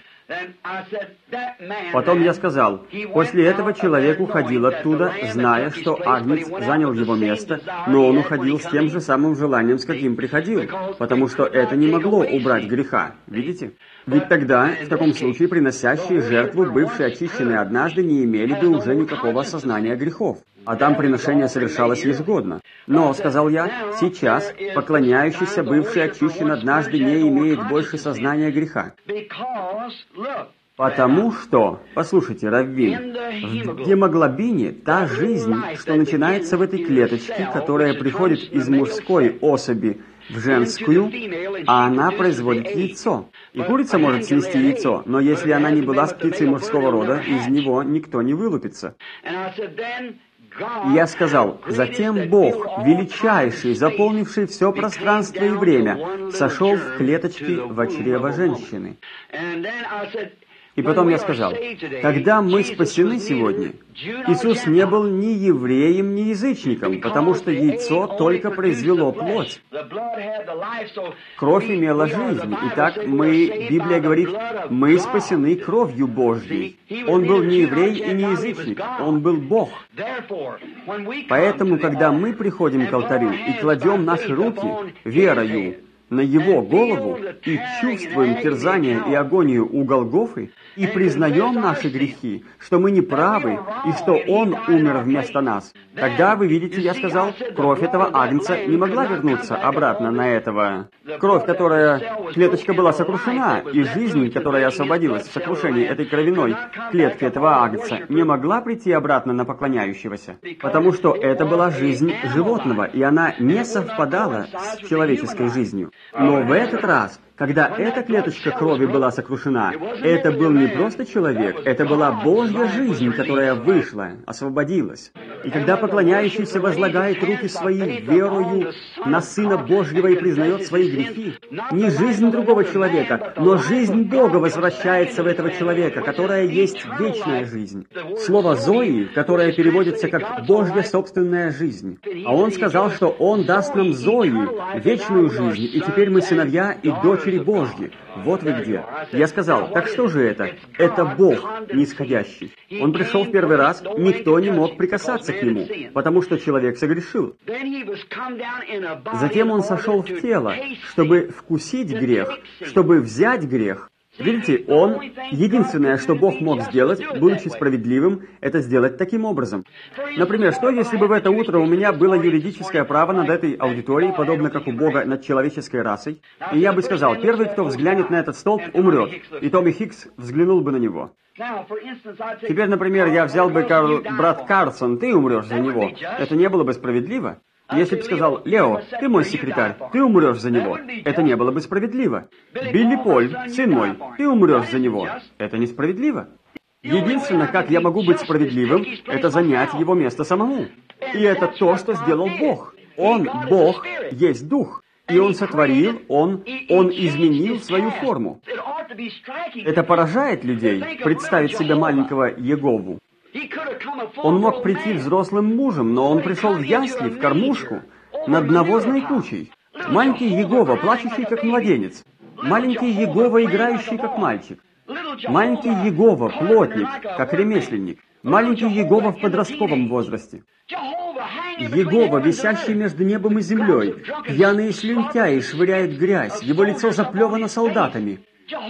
Потом я сказал, после этого человек уходил оттуда, зная, что агнец занял его место, но он уходил с тем же самым желанием, с каким приходил, потому что это не могло убрать греха. Видите? Ведь тогда, в таком случае, приносящие жертву, бывшие очищенные однажды, не имели бы уже никакого осознания грехов. А там приношение совершалось ежегодно. Но, сказал я, сейчас поклоняющийся, бывший очищен однажды, не имеет больше сознания греха. Потому что, послушайте, Раввин, в гемоглобине та жизнь, что начинается в этой клеточке, которая приходит из мужской особи в женскую, а она производит яйцо. И курица может снести яйцо, но если она не была с птицей мужского рода, из него никто не вылупится. И я сказал, затем Бог, величайший, заполнивший все пространство и время, сошел в клеточки в чрево женщины. И потом я сказал, когда мы спасены сегодня, Иисус не был ни евреем, ни язычником, потому что яйцо только произвело плоть. Кровь имела жизнь. Итак, Библия говорит, мы спасены кровью Божьей. Он был не еврей и не язычник, он был Бог. Поэтому, когда мы приходим к алтарю и кладем наши руки верою на Его голову и чувствуем терзание и агонию у Голгофы, и признаем наши грехи, что мы не правы, и что Он умер вместо нас, тогда, вы видите, я сказал, кровь этого агнца не могла вернуться обратно на этого. Кровь, клеточка была сокрушена, и жизнь, которая освободилась в сокрушении этой кровяной клетки этого агнца, не могла прийти обратно на поклоняющегося, потому что это была жизнь животного, и она не совпадала с человеческой жизнью. Но в этот раз, когда эта клеточка крови была сокрушена, это был не просто человек, это была Божья жизнь, которая вышла, освободилась. И когда поклоняющийся возлагает руки свои верою на Сына Божьего и признает свои грехи, не жизнь другого человека, но жизнь Бога возвращается в этого человека, которая есть вечная жизнь. Слово «зои», которое переводится как «Божья собственная жизнь». А Он сказал, что Он даст нам зои, вечную жизнь, и теперь мы сыновья и дочери Божьи. Вот вы где. Я сказал, так что же это? Это Бог нисходящий. Он пришел в первый раз, никто не мог прикасаться к Нему, потому что человек согрешил. Затем Он сошел в тело, чтобы вкусить грех, чтобы взять грех. Видите, единственное, что Бог мог сделать, будучи справедливым, это сделать таким образом. Например, что если бы в это утро у меня было юридическое право над этой аудиторией, подобно как у Бога над человеческой расой, и я бы сказал, первый, кто взглянет на этот столб, умрет, и Томми Хикс взглянул бы на него. Теперь, например, я взял бы брат Карлсон, ты умрешь за него. Это не было бы справедливо. Если бы сказал, Лео, ты мой секретарь, ты умрешь за него. Это не было бы справедливо. Билли Поль, сын мой, ты умрешь за него. Это несправедливо. Единственное, как я могу быть справедливым, это занять его место самому. И это то, что сделал Бог. Он, Бог, есть Дух. И Он сотворил, Он изменил свою форму. Это поражает людей, представить себе маленького Егову. Он мог прийти взрослым мужем, но он пришел в ясли, в кормушку, над навозной кучей. Маленький Егова, плачущий как младенец. Маленький Егова, играющий как мальчик. Маленький Егова, плотник, как ремесленник. Маленький Иегова в подростковом возрасте. Иегова, висящий между небом и землей. Пьяные слюнтяи швыряют грязь. Его лицо заплевано солдатами.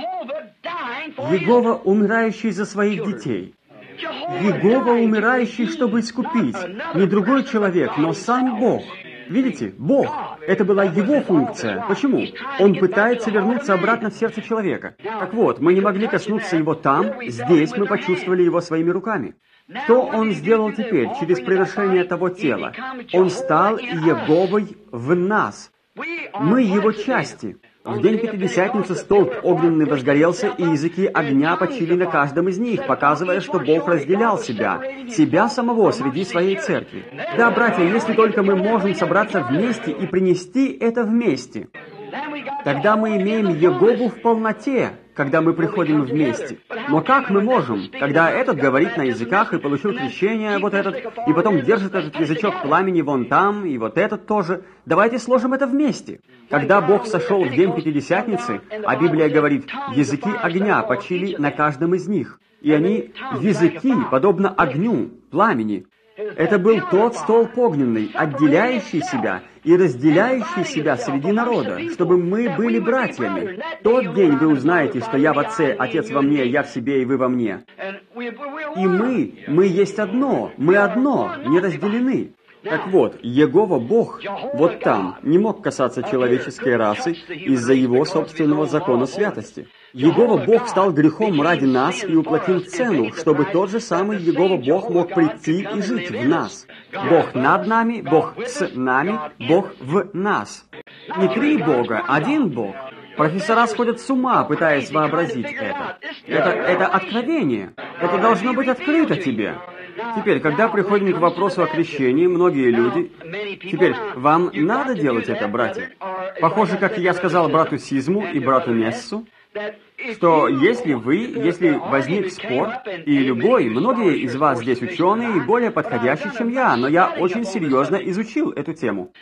Иегова, умирающий за своих детей. Иегова, умирающий, чтобы искупить. Не другой человек, но сам Бог. Видите, Бог. Это была его функция. Почему? Он пытается вернуться обратно в сердце человека. Так вот, мы не могли коснуться его там, здесь мы почувствовали его своими руками. Что он сделал теперь, через превращение того тела? Он стал Иеговой в нас. Мы его части. В день Пятидесятницы столб огненный возгорелся, и языки огня почили на каждом из них, показывая, что Бог разделял себя самого среди своей церкви. Да, братья, если только мы можем собраться вместе и принести это вместе, тогда мы имеем Иегову в полноте, когда мы приходим вместе. Но как мы можем, когда этот говорит на языках и получил крещение, вот этот, и потом держит этот язычок пламени вон там, и вот этот тоже? Давайте сложим это вместе. Когда Бог сошел в день Пятидесятницы, а Библия говорит, языки огня почили на каждом из них. И они, языки, подобно огню, пламени. Это был тот столб огненный, отделяющий себя и разделяющий себя среди народа, чтобы мы были братьями. Тот день вы узнаете, что я в Отце, Отец во мне, я в себе и вы во мне. И мы есть одно, мы одно, не разделены. Так вот, Иегова Бог вот там не мог касаться человеческой расы из-за его собственного закона святости. Иегова Бог стал грехом ради нас и уплатил цену, чтобы тот же самый Иегова Бог мог прийти и жить в нас. Бог над нами, Бог с нами, Бог в нас. Не три Бога, один Бог. Профессора сходят с ума, пытаясь вообразить это. Это откровение. Это должно быть открыто тебе. Теперь, когда приходим к вопросу о крещении, многие люди... Теперь, вам надо делать это, братья? Похоже, как я сказал брату Сизму и брату Нессу, что если возник спор, и многие из вас здесь ученые и более подходящие, чем я, но я очень серьезно изучил эту тему.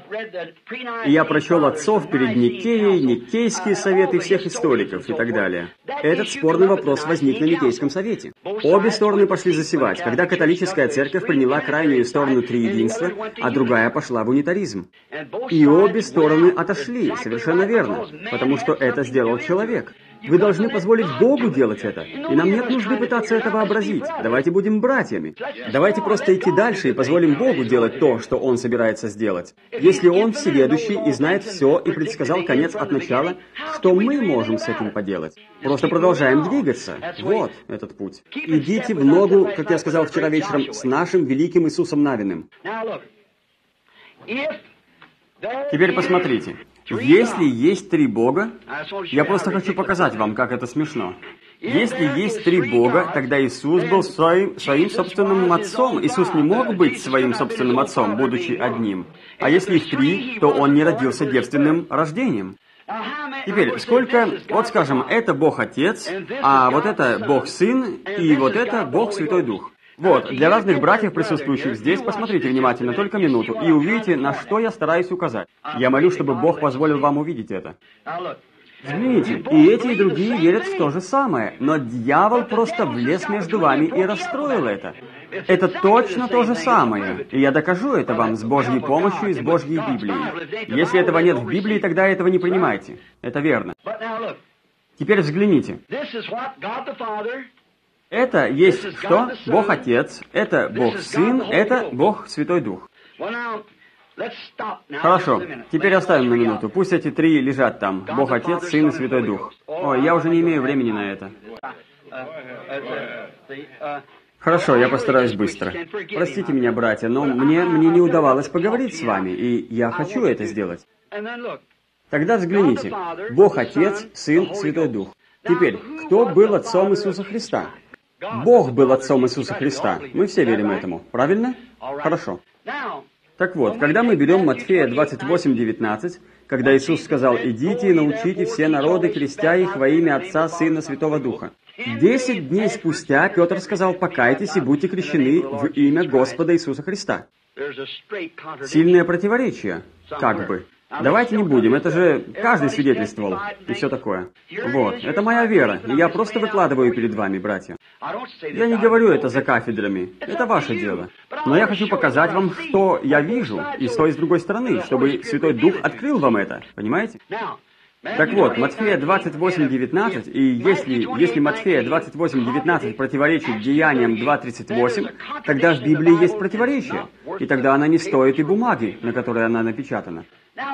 И я прочел отцов перед Никеей, Никейские советы всех историков и так далее. Этот спорный вопрос возник на Никейском совете. Обе стороны пошли засевать, когда католическая церковь приняла крайнюю сторону триединства, а другая пошла в унитаризм. И обе стороны отошли, совершенно верно, потому что это сделал человек. Вы должны позволить Богу делать это, и нам нет нужды пытаться это вообразить. Давайте будем братьями. Давайте просто идти дальше и позволим Богу делать то, что Он собирается сделать. Если Он всеведущий и знает все, и предсказал конец от начала, что мы можем с этим поделать? Просто продолжаем двигаться. Вот этот путь. Идите в ногу, как я сказал вчера вечером, с нашим великим Иисусом Навиным. Теперь посмотрите. Если есть три Бога, я просто хочу показать вам, как это смешно. Если есть три Бога, тогда Иисус был своим собственным отцом. Иисус не мог быть своим собственным отцом, будучи одним. А если их три, то Он не родился девственным рождением. Теперь, сколько, вот скажем, это Бог Отец, а вот это Бог Сын, и вот это Бог Святой Дух. Вот, для разных братьев, присутствующих здесь, посмотрите внимательно, только минуту, и увидите, на что я стараюсь указать. Я молю, чтобы Бог позволил вам увидеть это. Взгляните, и эти, и другие верят в то же самое, но дьявол просто влез между вами и расстроил это. Это точно то же самое, и я докажу это вам с Божьей помощью и с Божьей Библией. Если этого нет в Библии, тогда этого не принимайте. Это верно. Теперь взгляните. Это есть что? Бог Отец, это Бог Сын, это Бог Святой Дух. Хорошо, теперь оставим на минуту. Пусть эти три лежат там. Бог Отец, Сын и Святой Дух. Ой, я уже не имею времени на это. Хорошо, я постараюсь быстро. Простите меня, братья, но мне не удавалось поговорить с вами, и я хочу это сделать. Тогда взгляните. Бог Отец, Сын, Святой Дух. Теперь, кто был отцом Иисуса Христа? Бог был отцом Иисуса Христа. Мы все верим этому. Правильно? Хорошо. Так вот, когда мы берем Матфея 28:19, когда Иисус сказал: «Идите и научите все народы, крестя их во имя Отца, Сына, Святого Духа». 10 дней спустя Петр сказал: «Покайтесь и будьте крещены в имя Господа Иисуса Христа». Сильное противоречие, как бы. Давайте не будем, это же каждый свидетельствовал, и все такое. Вот, это моя вера, и я просто выкладываю перед вами, братья. Я не говорю это за кафедрами, это ваше дело. Но я хочу показать вам, что я вижу, и с той и с другой стороны, чтобы Святой Дух открыл вам это, понимаете? Так вот, Матфея 28:19, и если Матфея 28:19 противоречит Деяниям 2:38, тогда в Библии есть противоречие, и тогда она не стоит и бумаги, на которой она напечатана.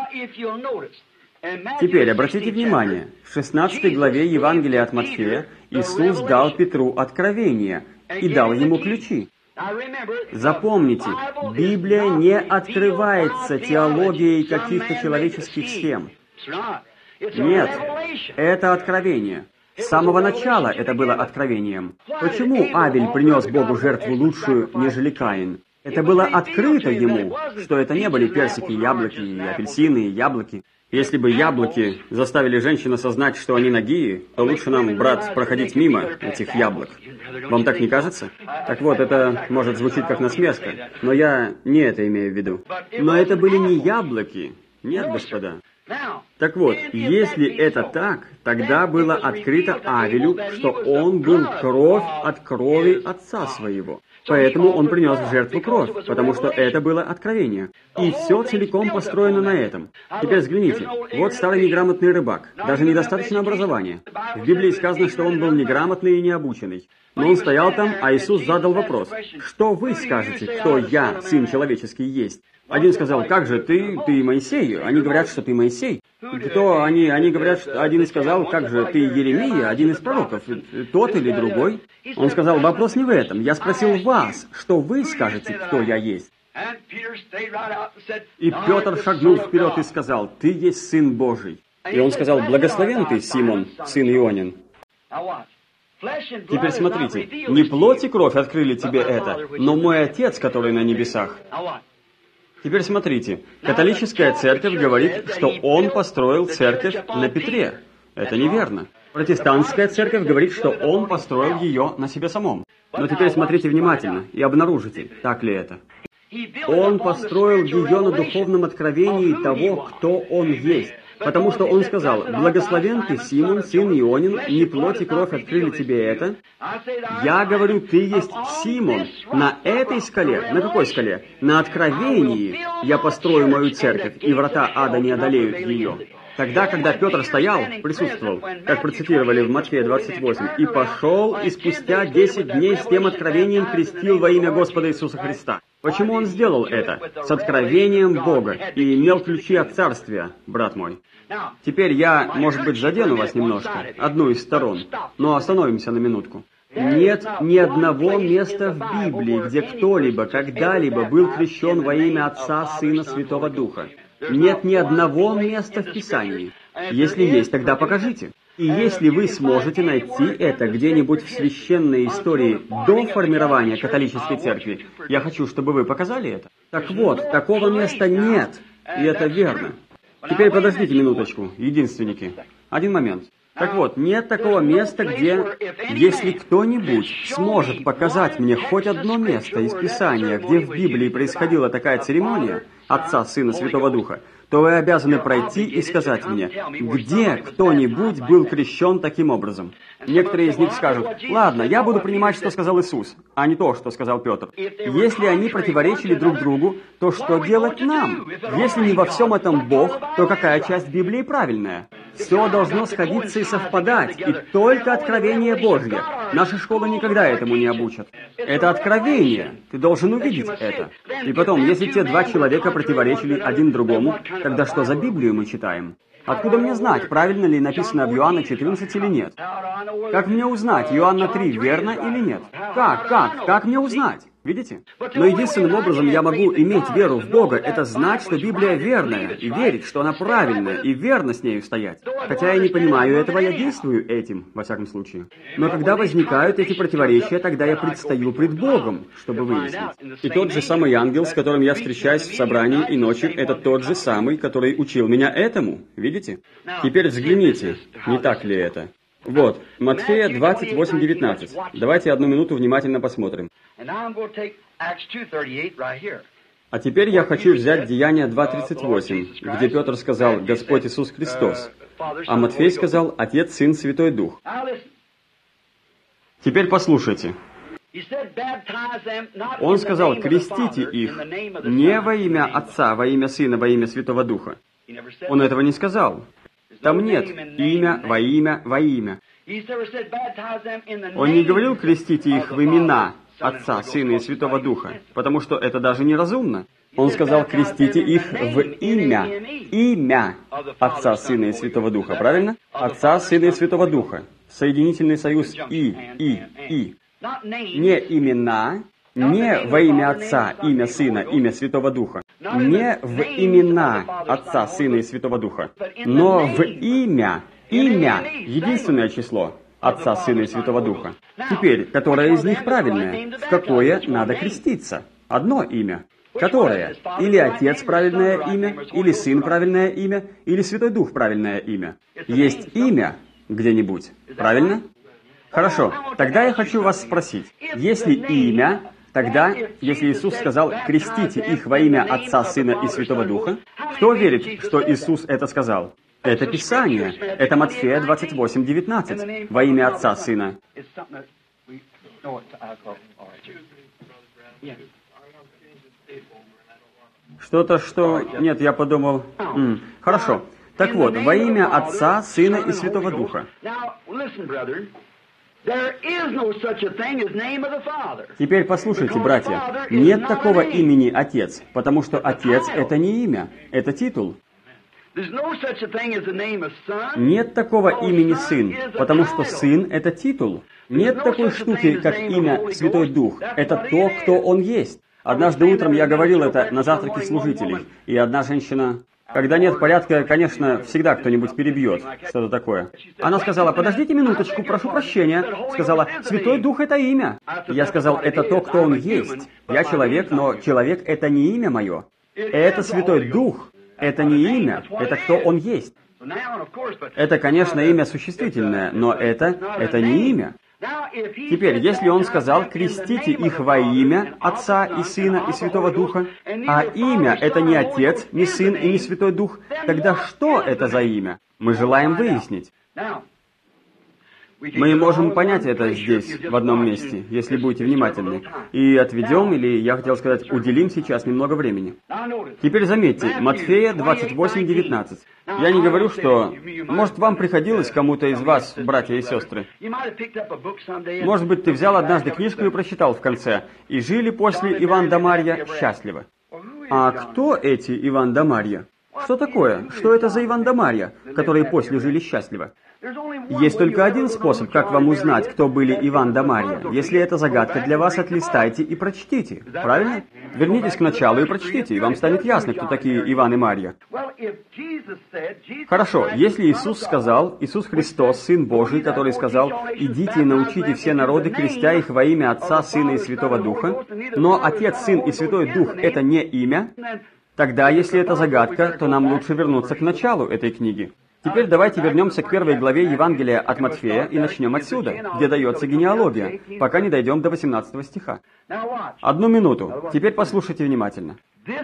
Теперь обратите внимание, в 16 главе Евангелия от Матфея Иисус дал Петру откровение и дал ему ключи. Запомните, Библия не открывается теологией каких-то человеческих схем. Нет, это откровение. С самого начала это было откровением. Почему Авель принес Богу жертву лучшую, нежели Каин? Это было открыто ему, что это не были персики, яблоки, апельсины, яблоки. Если бы яблоки заставили женщин осознать, что они нагие, то лучше нам, брат, проходить мимо этих яблок. Вам так не кажется? Так вот, это может звучить как насмешка, но я не это имею в виду. Но это были не яблоки. Нет, господа. Так вот, если это так, тогда было открыто Авелю, что он был кровь от крови отца своего. Поэтому он принес в жертву кровь, потому что это было откровение. И все целиком построено на этом. Теперь взгляните. Вот старый неграмотный рыбак, даже недостаточно образования. В Библии сказано, что он был неграмотный и необученный. Но он стоял там, а Иисус задал вопрос: «Что вы скажете, кто я, Сын Человеческий, есть?» Один сказал: «Как же, ты Моисей?» Они говорят, что ты Моисей. Кто они? Они говорят, что один сказал: «Как же, ты Еремия, один из пророков, тот или другой?» Он сказал: «Вопрос не в этом. Я спросил вас, что вы скажете, кто я есть?» И Петр шагнул вперед и сказал: «Ты есть Сын Божий». И он сказал: «Благословен ты, Симон, сын Ионин». Теперь смотрите, не плоть и кровь открыли тебе это, но мой Отец, который на небесах. Теперь смотрите, католическая церковь говорит, что он построил церковь на Петре. Это неверно. Протестантская церковь говорит, что он построил ее на себе самом. Но теперь смотрите внимательно и обнаружите, так ли это. Он построил ее на духовном откровении того, кто он есть. Потому что он сказал: «Благословен ты, Симон, сын Ионин, не плоть и кровь открыли тебе это». Я говорю, ты есть Симон. На этой скале, на какой скале? На откровении я построю мою церковь, и врата ада не одолеют ее. Тогда, когда Петр стоял, присутствовал, как процитировали в Матфея 28, «И пошел, и спустя 10 дней с тем откровением крестил во имя Господа Иисуса Христа». Почему он сделал это? С откровением Бога, и имел ключи от царствия, брат мой. Теперь я, может быть, задену вас немножко, одну из сторон, но остановимся на минутку. Нет ни одного места в Библии, где кто-либо, когда-либо был крещен во имя Отца, Сына, Святого Духа. Нет ни одного места в Писании. Если есть, тогда покажите. И если вы сможете найти это где-нибудь в священной истории до формирования католической церкви, я хочу, чтобы вы показали это. Так вот, такого места нет, и это верно. Теперь подождите минуточку, единственники. Один момент. Так вот, нет такого места, где, если кто-нибудь сможет показать мне хоть одно место из Писания, где в Библии происходила такая церемония Отца, Сына, Святого Духа, то вы обязаны пройти и сказать мне, где кто-нибудь был крещен таким образом. Некоторые из них скажут: «Ладно, я буду принимать, что сказал Иисус, а не то, что сказал Петр». Если они противоречили друг другу, то что делать нам? Если не во всем этом Бог, то какая часть Библии правильная? Все должно сходиться и совпадать, и только откровение Божье. Наши школы никогда этому не обучат. Это откровение. Ты должен увидеть это. И потом, если те два человека противоречили один другому, тогда что за Библию мы читаем? Откуда мне знать, правильно ли написано в Иоанна 14 или нет? Как мне узнать, Иоанна 3 верно или нет? Как мне узнать? Видите? Но единственным образом я могу иметь веру в Бога, это знать, что Библия верная, и верить, что она правильная, и верно с нею стоять. Хотя я не понимаю этого, я действую этим, во всяком случае. Но когда возникают эти противоречия, тогда я предстаю пред Богом, чтобы выяснить. И тот же самый ангел, с которым я встречаюсь в собрании и ночью, это тот же самый, который учил меня этому. Видите? Теперь взгляните, не так ли это? Вот, Матфея 28:19. Давайте одну минуту внимательно посмотрим. А теперь я хочу взять Деяния 2:38, где Петр сказал «Господь Иисус Христос», а Матфей сказал «Отец, Сын, Святой Дух». Теперь послушайте. Он сказал «крестите их не во имя Отца, во имя Сына, во имя Святого Духа». Он этого не сказал. Там нет имя, во имя, во имя. Он не говорил «крестите их в имена Отца, Сына и Святого Духа», потому что это даже неразумно. Он сказал «крестите их в имя Отца, Сына и Святого Духа». Правильно? Отца, Сына и Святого Духа. Соединительный союз «и». Не имена, не во имя Отца, имя Сына, имя Святого Духа. Не в имена Отца, Сына и Святого Духа, но в имя, единственное число Отца, Сына и Святого Духа. Теперь, которое из них правильное? В какое надо креститься? Одно имя. Которое? Или Отец правильное имя, или Сын правильное имя, или Святой Дух правильное имя. Есть имя где-нибудь, правильно? Хорошо, тогда я хочу вас спросить, если имя, тогда, если Иисус сказал «крестите их во имя Отца, Сына и Святого Духа», кто верит, что Иисус это сказал? Это Писание. Это Матфея 28:19. Во имя Отца, Сына. Что-то, что... Нет, я подумал... Хорошо. Так вот, во имя Отца, Сына и Святого Духа. Теперь послушайте, братья. Нет такого имени Отец, потому что Отец — это не имя, это титул. Нет такого имени Сын, потому что Сын — это титул. Нет такой штуки, как имя Святой Дух. Это то, кто Он есть. Однажды утром я говорил это на завтраке служителей, и одна женщина... Когда нет порядка, конечно, всегда кто-нибудь перебьет, что-то такое. Она сказала, подождите минуточку, прошу прощения. Сказала, Святой Дух — это имя. Я сказал, это то, кто Он есть. Я человек, но человек — это не имя мое. Это Святой Дух. Это не имя, это кто Он есть. Это, конечно, имя существительное, но это не имя. Теперь, если Он сказал, крестите их во имя Отца и Сына и Святого Духа, а имя — это не Отец, не Сын и не Святой Дух, тогда что это за имя? Мы желаем выяснить. Мы можем понять это здесь, в одном месте, если будете внимательны. И отведем, или, я хотел сказать, уделим сейчас немного времени. Теперь заметьте, Матфея 28:19. Я не говорю, что... Может, вам приходилось кому-то из вас, братья и сестры. Может быть, ты взял однажды книжку и прочитал в конце. «И жили после Иван да Марья счастливо». А кто эти Иван да Марья? Что такое? Что это за Иван да Марья, которые после жили счастливо? Есть только один способ, как вам узнать, кто были Иван да Марья. Если это загадка для вас, отлистайте и прочтите. Правильно? Вернитесь к началу и прочтите, и вам станет ясно, кто такие Иван и Марья. Хорошо, если Иисус сказал, Иисус Христос, Сын Божий, который сказал, «Идите и научите все народы, крестя их во имя Отца, Сына и Святого Духа», но Отец, Сын и Святой Дух — это не имя, тогда, если это загадка, то нам лучше вернуться к началу этой книги. Теперь давайте вернемся к первой главе Евангелия от Матфея и начнем отсюда, где дается генеалогия, пока не дойдем до 18 стиха. Одну минуту. Теперь послушайте внимательно.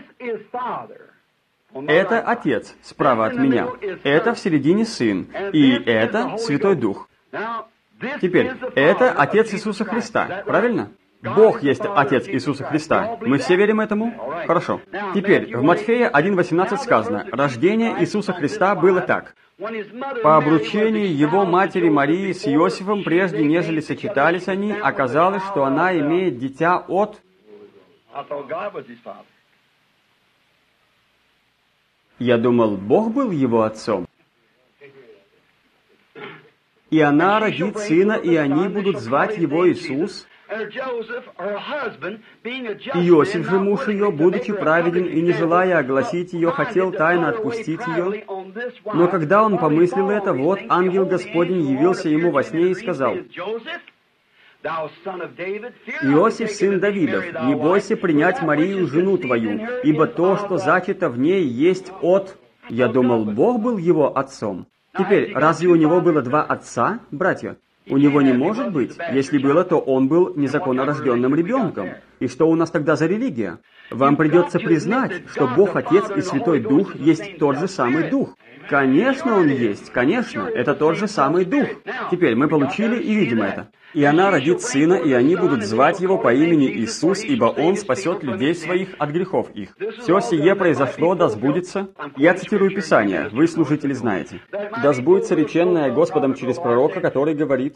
Это Отец справа от меня. Это в середине Сын. И это Святой Дух. Теперь, это Отец Иисуса Христа. Правильно? Бог есть Отец Иисуса Христа. Мы все верим этому? Хорошо. Теперь, в Матфея 1:18 сказано, рождение Иисуса Христа было так. По обручении его матери Марии с Иосифом, прежде нежели сочетались они, оказалось, что она имеет дитя от... Я думал, Бог был его отцом. И она родит сына, и они будут звать его Иисус. Иосиф же, муж ее, будучи праведен и не желая огласить ее, хотел тайно отпустить ее. Но когда он помыслил это, вот ангел Господень явился ему во сне и сказал, «Иосиф, сын Давидов, не бойся принять Марию, жену твою, ибо то, что зачато в ней, есть от...» Я думал, Бог был его отцом. Теперь, разве у него было два отца, братья? У него не может быть. Если было, то он был незаконно рожденным ребенком. И что у нас тогда за религия? Вам придется признать, что Бог Отец и Святой Дух есть тот же самый Дух. Конечно, Он есть, конечно, это тот же самый Дух. Теперь мы получили и видим это. И она родит сына, и они будут звать его по имени Иисус, ибо он спасет людей своих от грехов их. Все сие произошло, да сбудется. Я цитирую Писание, вы, служители, знаете. Да сбудется реченное Господом через пророка, который говорит: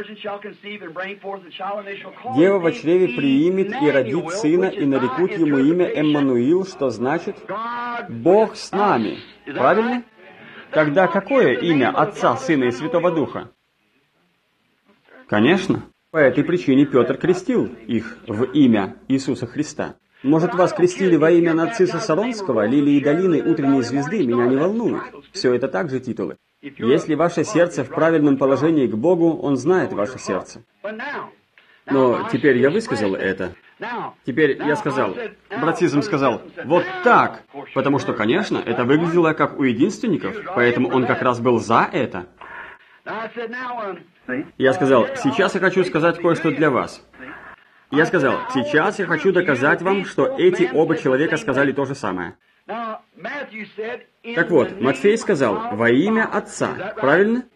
«Дева во чреве приимет и родит сына, и нарекут ему имя Эммануил», что значит «Бог с нами». Правильно? Тогда какое имя Отца, Сына и Святого Духа? Конечно. По этой причине Петр крестил их в имя Иисуса Христа. Может, вас крестили во имя Нарцисса Саронского, Лилии долины, Утренней звезды, меня не волнует. Все это также титулы. Если ваше сердце в правильном положении к Богу, Он знает ваше сердце. Но теперь я высказал это. Теперь я сказал, братизм сказал, вот так, потому что, конечно, это выглядело как у единственников, поэтому он как раз был за это. Я сказал, сейчас я хочу сказать кое-что для вас. Я сказал, сейчас я хочу доказать вам, что эти оба человека сказали то же самое. Так вот, Матфей сказал, во имя Отца, правильно?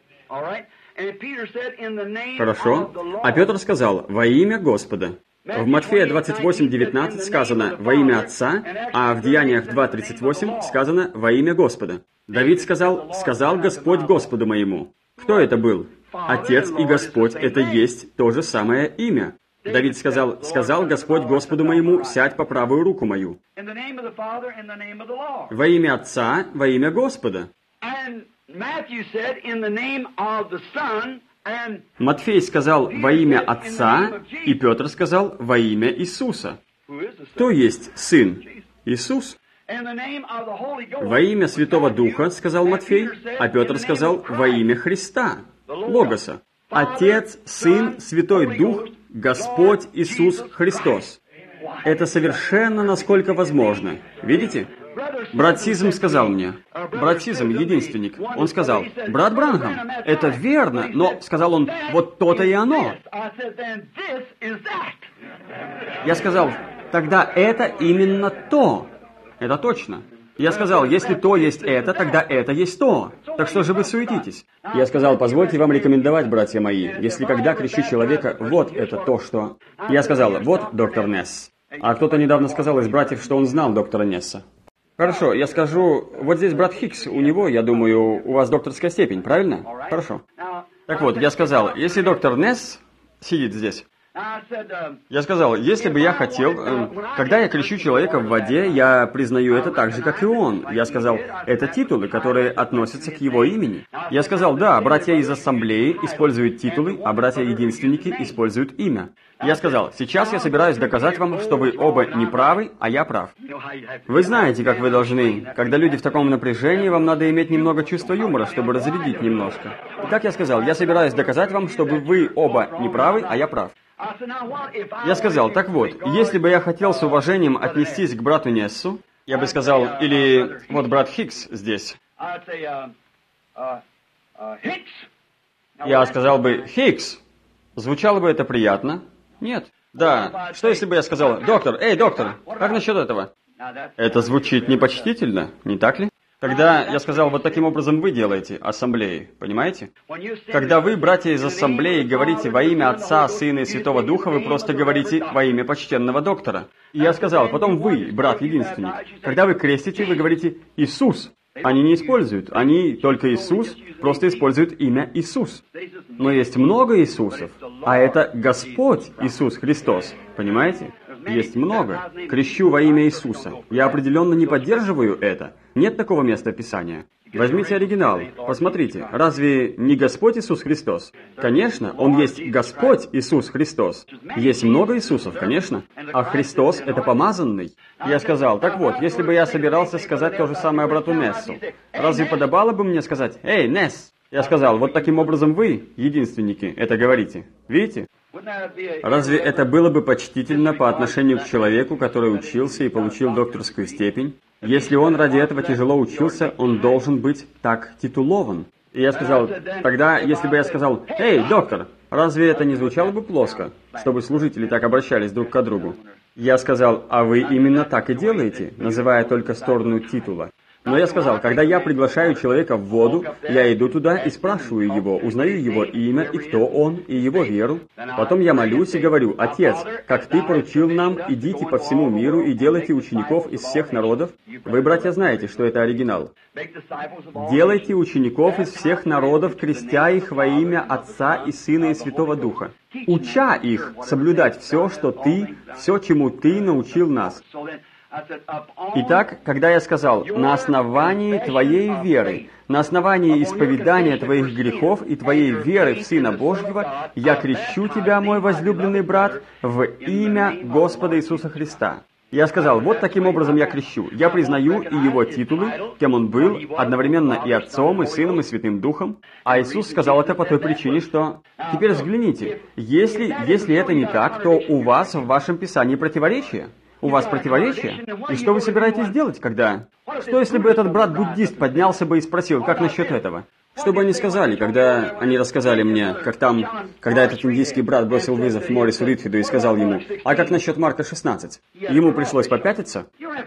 Хорошо. А Петр сказал, во имя Господа. В Матфея 28:19 сказано «во имя Отца», а в Деяниях 2:38 сказано «во имя Господа». Давид сказал Господь Господу моему». Кто это был? Отец и Господь — это есть то же самое имя. Давид сказал Господь Господу моему, сядь по правую руку мою. Во имя Отца, во имя Господа. Матфей сказал во имя Отца, и Петр сказал во имя Иисуса. Кто есть Сын? Иисус. Во имя Святого Духа, сказал Матфей, а Петр сказал во имя Христа, Логоса. Отец, Сын, Святой Дух, Господь Иисус Христос. Это совершенно насколько возможно. Видите? Брат Сизм сказал мне, брат Сизм, единственник, он сказал, брат Бранхам, это верно, но, сказал он, вот то-то и оно. Я сказал, тогда это именно то. Это точно. Я сказал, если то есть это, тогда это есть то. Так что же вы суетитесь? Я сказал, позвольте вам рекомендовать, братья мои, если когда кричу человека, вот это то, что... Я сказал, вот доктор Несс. А кто-то недавно сказал из братьев, что он знал доктора Несса. Хорошо, я скажу, вот здесь брат Хикс, у него, я думаю, у вас докторская степень, правильно? Хорошо. Так вот, я сказал, если доктор Несс сидит здесь, я сказал, если бы я хотел, когда я кричу человека в воде, я признаю это так же, как и он. Я сказал, это титулы, которые относятся к его имени. Я сказал, да, братья из ассамблеи используют титулы, а братья-единственники используют имя. Я сказал, сейчас я собираюсь доказать вам, что вы оба не правы, а я прав. Вы знаете, как вы должны. Когда люди в таком напряжении, вам надо иметь немного чувства юмора, чтобы разрядить немножко. Итак, я сказал, я собираюсь доказать вам, чтобы вы оба не правы, а я прав. Я сказал, так вот, если бы я хотел с уважением отнестись к брату Нессу, я бы сказал, или вот брат Хикс здесь. Я сказал бы, Хикс. Звучало бы это приятно? Нет. Да. Что если бы я сказал, доктор, эй, доктор, как насчет этого? Это звучит непочтительно, не так ли? Когда я сказал, вот таким образом вы делаете ассамблеи, понимаете? Когда вы, братья из ассамблеи, говорите во имя Отца, Сына и Святого Духа, вы просто говорите во имя почтенного доктора. И я сказал, потом вы, брат единственник, когда вы крестите, вы говорите Иисус. Они не используют, они только Иисус, просто используют имя Иисус. Но есть много Иисусов, а это Господь Иисус Христос, понимаете? Есть много. Крещу во имя Иисуса. Я определенно не поддерживаю это. Нет такого места Писания. Возьмите оригинал, посмотрите, разве не Господь Иисус Христос? Конечно, Он есть Господь Иисус Христос. Есть много Иисусов, конечно, а Христос — это помазанный. Я сказал, так вот, если бы я собирался сказать то же самое брату Нессу, разве подобало бы мне сказать, «Эй, Несс!» Я сказал, вот таким образом вы, единственники, это говорите. Видите? Разве это было бы почтительно по отношению к человеку, который учился и получил докторскую степень? Если он ради этого тяжело учился, он должен быть так титулован. И я сказал, тогда, если бы я сказал, «Эй, доктор!» Разве это не звучало бы плоско, чтобы служители так обращались друг к другу? Я сказал, а вы именно так и делаете, называя только сторону титула. Но я сказал, когда я приглашаю человека в воду, я иду туда и спрашиваю его, узнаю его имя и кто он, и его веру. Потом я молюсь и говорю, «Отец, как Ты поручил нам, идите по всему миру и делайте учеников из всех народов». Вы, братья, знаете, что это оригинал. «Делайте учеников из всех народов, крестя их во имя Отца и Сына и Святого Духа, уча их соблюдать все, чему Ты научил нас». Итак, когда я сказал, на основании твоей веры, на основании исповедания твоих грехов и твоей веры в Сына Божьего, я крещу тебя, мой возлюбленный брат, в имя Господа Иисуса Христа. Я сказал, вот таким образом я крещу. Я признаю и его титулы, кем он был, одновременно и Отцом, и Сыном, и Святым Духом. А Иисус сказал это по той причине, что... Теперь взгляните, если это не так, то у вас в вашем Писании противоречие. У вас противоречие? И что вы собираетесь делать, когда... Что, если бы этот брат-буддист поднялся бы и спросил, как насчет этого? Что бы они сказали, когда они рассказали мне, когда этот индийский брат бросил вызов Моррису Ритфиду и сказал ему, а как насчет Марка 16? Ему пришлось попятиться?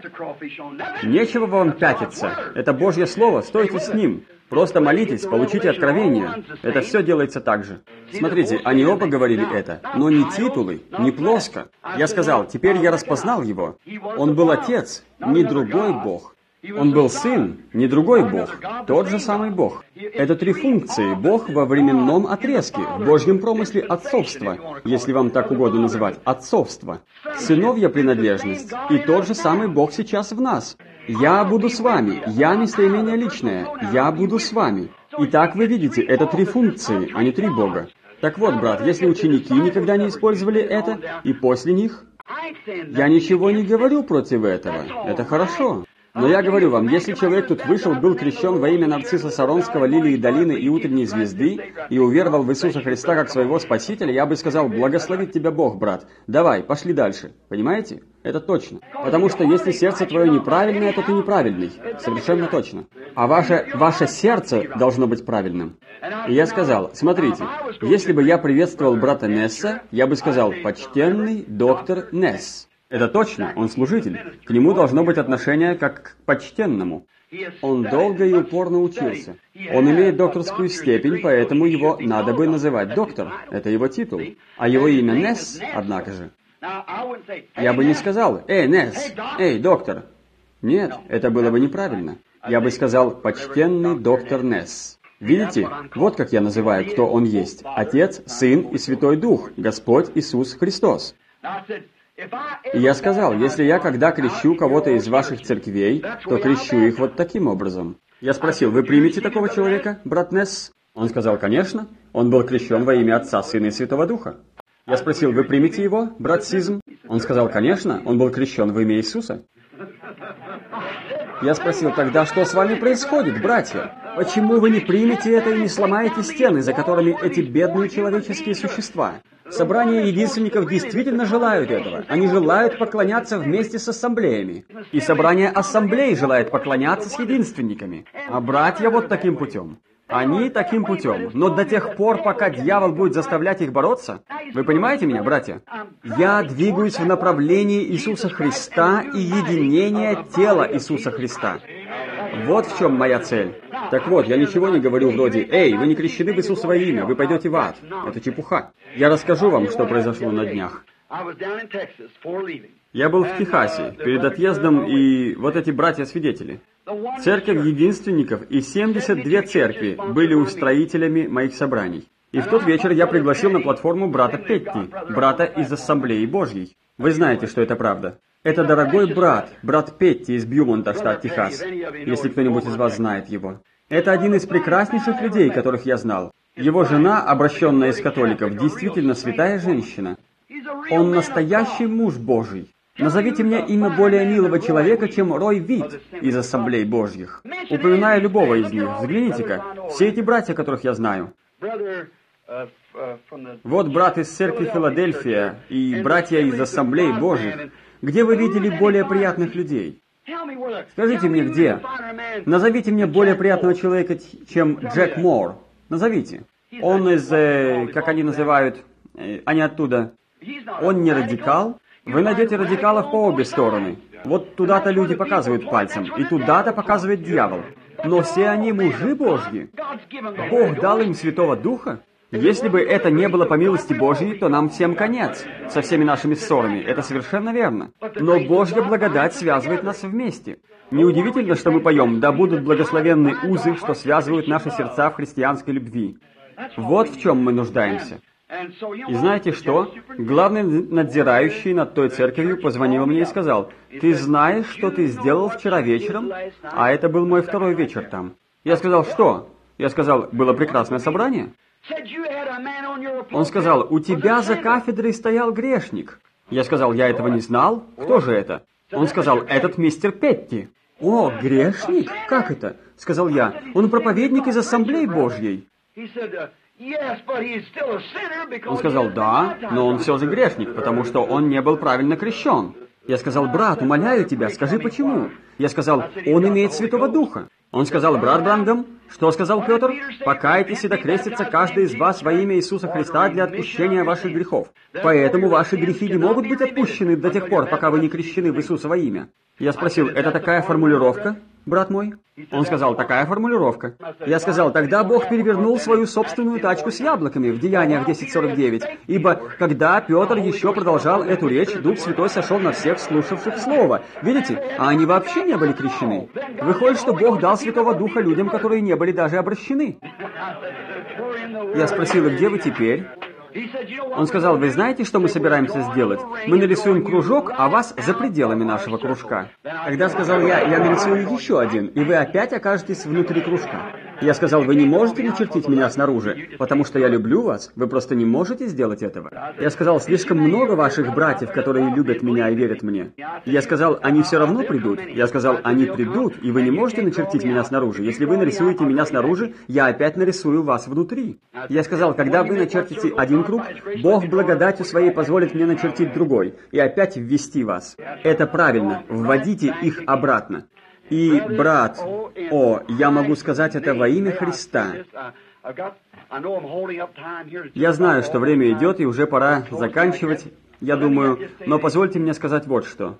Нечего вам пятиться. Это Божье Слово, стойте с ним. Просто молитесь, получите откровение. Это все делается так же. Смотрите, они оба говорили это, но не титулы, не плоско. Я сказал, теперь я распознал его. Он был Отец, не другой Бог. Он был Сын, не другой Бог, тот же самый Бог. Это три функции. Бог во временном отрезке, в Божьем промысле отцовство, если вам так угодно называть, отцовство. Сыновья принадлежность, и тот же самый Бог сейчас в нас. «Я буду с вами», «Я» местоимение личное, «Я буду с вами». Итак, вы видите, это три функции, а не три Бога. Так вот, брат, если ученики никогда не использовали это, и после них, я ничего не говорю против этого, это хорошо. Но я говорю вам, если человек тут вышел, был крещен во имя Нарцисса Саронского, Лилии Долины и Утренней Звезды, и уверовал в Иисуса Христа как своего Спасителя, я бы сказал, благословит тебя Бог, брат. Давай, пошли дальше. Понимаете? Это точно. Потому что если сердце твое неправильное, то ты неправильный. Совершенно точно. А ваше сердце должно быть правильным. И я сказал, смотрите, если бы я приветствовал брата Несса, я бы сказал, почтенный доктор Несс. Это точно, он служитель. К нему должно быть отношение как к почтенному. Он долго и упорно учился. Он имеет докторскую степень, поэтому его надо бы называть доктор. Это его титул. А его имя Несс, однако же. Я бы не сказал, «Эй, Несс! Эй, доктор!» Нет, это было бы неправильно. Я бы сказал, «Почтенный доктор Несс». Видите, вот как я называю, кто он есть. Отец, Сын и Святой Дух, Господь Иисус Христос. И я сказал, если я когда крещу кого-то из ваших церквей, то крещу их вот таким образом. Я спросил, вы примете такого человека, брат Несс? Он сказал, конечно. Он был крещен во имя Отца, Сына и Святого Духа. Я спросил, вы примете его, брат Сизм? Он сказал, конечно. Он был крещен во имя Иисуса. Я спросил, тогда что с вами происходит, братья? Почему вы не примете это и не сломаете стены, за которыми эти бедные человеческие существа? Собрания единственников действительно желают этого. Они желают поклоняться вместе с ассамблеями. И собрание ассамблей желает поклоняться с единственниками. А братья вот таким путем. Они таким путем. Но до тех пор, пока дьявол будет заставлять их бороться... Вы понимаете меня, братья? Я двигаюсь в направлении Иисуса Христа и единения тела Иисуса Христа. Вот в чем моя цель. Так вот, я ничего не говорю вроде «Эй, вы не крещены в Иисусово имя, вы пойдете в ад». Это чепуха. Я расскажу вам, что произошло на днях. Я был в Техасе перед отъездом, и вот эти братья-свидетели. Церковь единственников и 72 церкви были устроителями моих собраний. И в тот вечер я пригласил на платформу брата Петти, брата из Ассамблеи Божьей. Вы знаете, что это правда. Это дорогой брат Петти из Бьюмонта, штат Техас, если кто-нибудь из вас знает его. Это один из прекраснейших людей, которых я знал. Его жена, обращенная из католиков, действительно святая женщина. Он настоящий муж Божий. Назовите мне имя более милого человека, чем Рой Вит из Ассамблей Божьих. Упоминаю любого из них. Взгляните-ка, все эти братья, которых я знаю. Вот брат из церкви Филадельфия и братья из Ассамблей Божьих. Где вы видели более приятных людей? Скажите мне, где? Назовите мне более приятного человека, чем Джек Мор. Назовите. Он из, как они называют, они оттуда. Он не радикал, Вы найдете радикалов по обе стороны. Вот туда-то люди показывают пальцем, и туда-то показывает дьявол. Но все они мужи Божьи. Бог дал им Святого Духа. Если бы это не было по милости Божьей, то нам всем конец, со всеми нашими ссорами. Это совершенно верно. Но Божья благодать связывает нас вместе. Неудивительно, что мы поем «Да будут благословенны узы, что связывают наши сердца в христианской любви». Вот в чем мы нуждаемся. И знаете что? Главный надзирающий над той церковью позвонил мне и сказал: «Ты знаешь, что ты сделал вчера вечером?» А это был мой второй вечер там. Я сказал: «Что?» Я сказал: «Было прекрасное собрание». Он сказал: «У тебя за кафедрой стоял грешник». Я сказал: «Я этого не знал. Кто же это?» Он сказал: «Этот мистер Петти». «О, грешник? Как это?» Сказал я: «Он проповедник из Ассамблеи Божьей». Он сказал: «Да, но он все же грешник, потому что он не был правильно крещен». Я сказал: «Брат, умоляю тебя, скажи, почему?» Я сказал: «Он имеет Святого Духа». Он сказал: «Брат Брангам, что сказал Петр? Покайтесь и докрестится каждый из вас во имя Иисуса Христа для отпущения ваших грехов. Поэтому ваши грехи не могут быть отпущены до тех пор, пока вы не крещены в Иисуса во имя». Я спросил: «Это такая формулировка, брат мой?» Он сказал: «Такая формулировка». Я сказал: «Тогда Бог перевернул свою собственную тачку с яблоками в Деяниях 10:49, ибо когда Петр еще продолжал эту речь, Дух Святой сошел на всех слушавших Слово. Видите, а они вообще не были крещены. Выходит, что Бог дал Святого Духа людям, которые не были даже обращены». Я спросил: «Где вы теперь?» Он сказал: «Вы знаете, что мы собираемся сделать? Мы нарисуем кружок, а вас за пределами нашего кружка». Тогда сказал я нарисую еще один, и вы опять окажетесь внутри кружка. Я сказал: «Вы не можете начертить меня снаружи, потому что я люблю вас. Вы просто не можете сделать этого». Я сказал: «Слишком много ваших братьев, которые любят меня и верят мне». Я сказал: «Они все равно придут». Я сказал: «Они придут, и вы не можете начертить меня снаружи. Если вы нарисуете меня снаружи, я опять нарисую вас внутри». Я сказал: «Когда вы начертите один круг, Бог благодатью своей позволит мне начертить другой и опять ввести вас. Это правильно, вводите их обратно». И, брат, я могу сказать это во имя Христа. Я знаю, что время идет, и уже пора заканчивать, я думаю, но позвольте мне сказать вот что.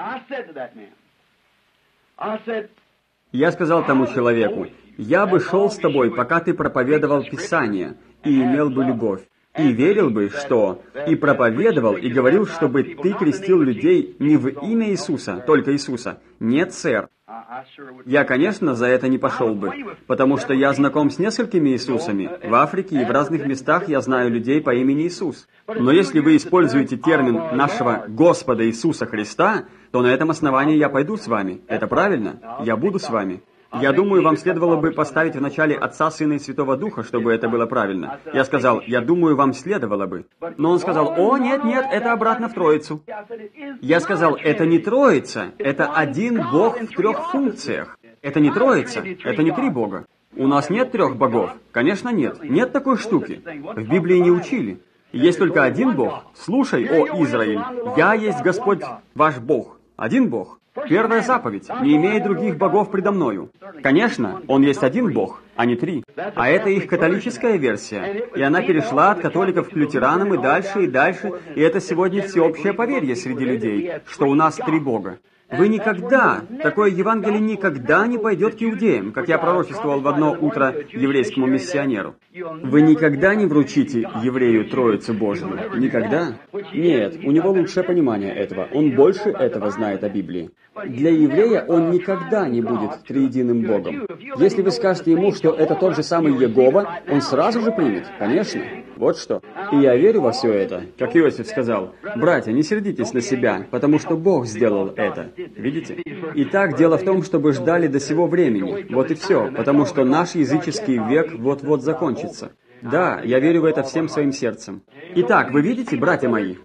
Я сказал тому человеку: «Я бы шел с тобой, пока ты проповедовал Писание, и имел бы любовь, и верил бы, что, и проповедовал, и говорил, чтобы ты крестил людей не в имя Иисуса, только Иисуса. Нет, сэр. Я, конечно, за это не пошел бы, потому что я знаком с несколькими Иисусами. В Африке и в разных местах я знаю людей по имени Иисус. Но если вы используете термин нашего Господа Иисуса Христа, то на этом основании я пойду с вами. Это правильно? Я буду с вами. Я думаю, вам следовало бы поставить в начале Отца, Сына и Святого Духа, чтобы это было правильно. Я сказал: «Я думаю, вам следовало бы». Но он сказал: «О, нет, это обратно в Троицу». Я сказал: «Это не Троица, это один Бог в трех функциях. Это не Троица, это не три Бога. У нас нет трех богов. Конечно, нет. Нет такой штуки. В Библии не учили. Есть только один Бог. Слушай, о Израиль, я есть Господь ваш Бог. Один Бог. Первая заповедь: не имей других богов предо мною. Конечно, он есть один Бог, а не три. А это их католическая версия. И она перешла от католиков к лютеранам и дальше, и это сегодня всеобщее поверье среди людей, что у нас три Бога. Вы никогда, такое Евангелие никогда не пойдет к иудеям, как я пророчествовал в одно утро еврейскому миссионеру. Вы никогда не вручите еврею Троицу Божию. Никогда? Нет, у него лучшее понимание этого. Он больше этого знает о Библии. Для еврея он никогда не будет триединым Богом. Если вы скажете ему, что это тот же самый Иегова, он сразу же примет. Конечно. Вот что. И я верю во все это. Как Иосиф сказал: «Братья, не сердитесь на себя, потому что Бог сделал это». Видите? Итак, дело в том, чтобы ждали до сего времени. Вот и все. Потому что наш языческий век вот-вот закончится. Да, я верю в это всем своим сердцем. Итак, вы видите, братья мои,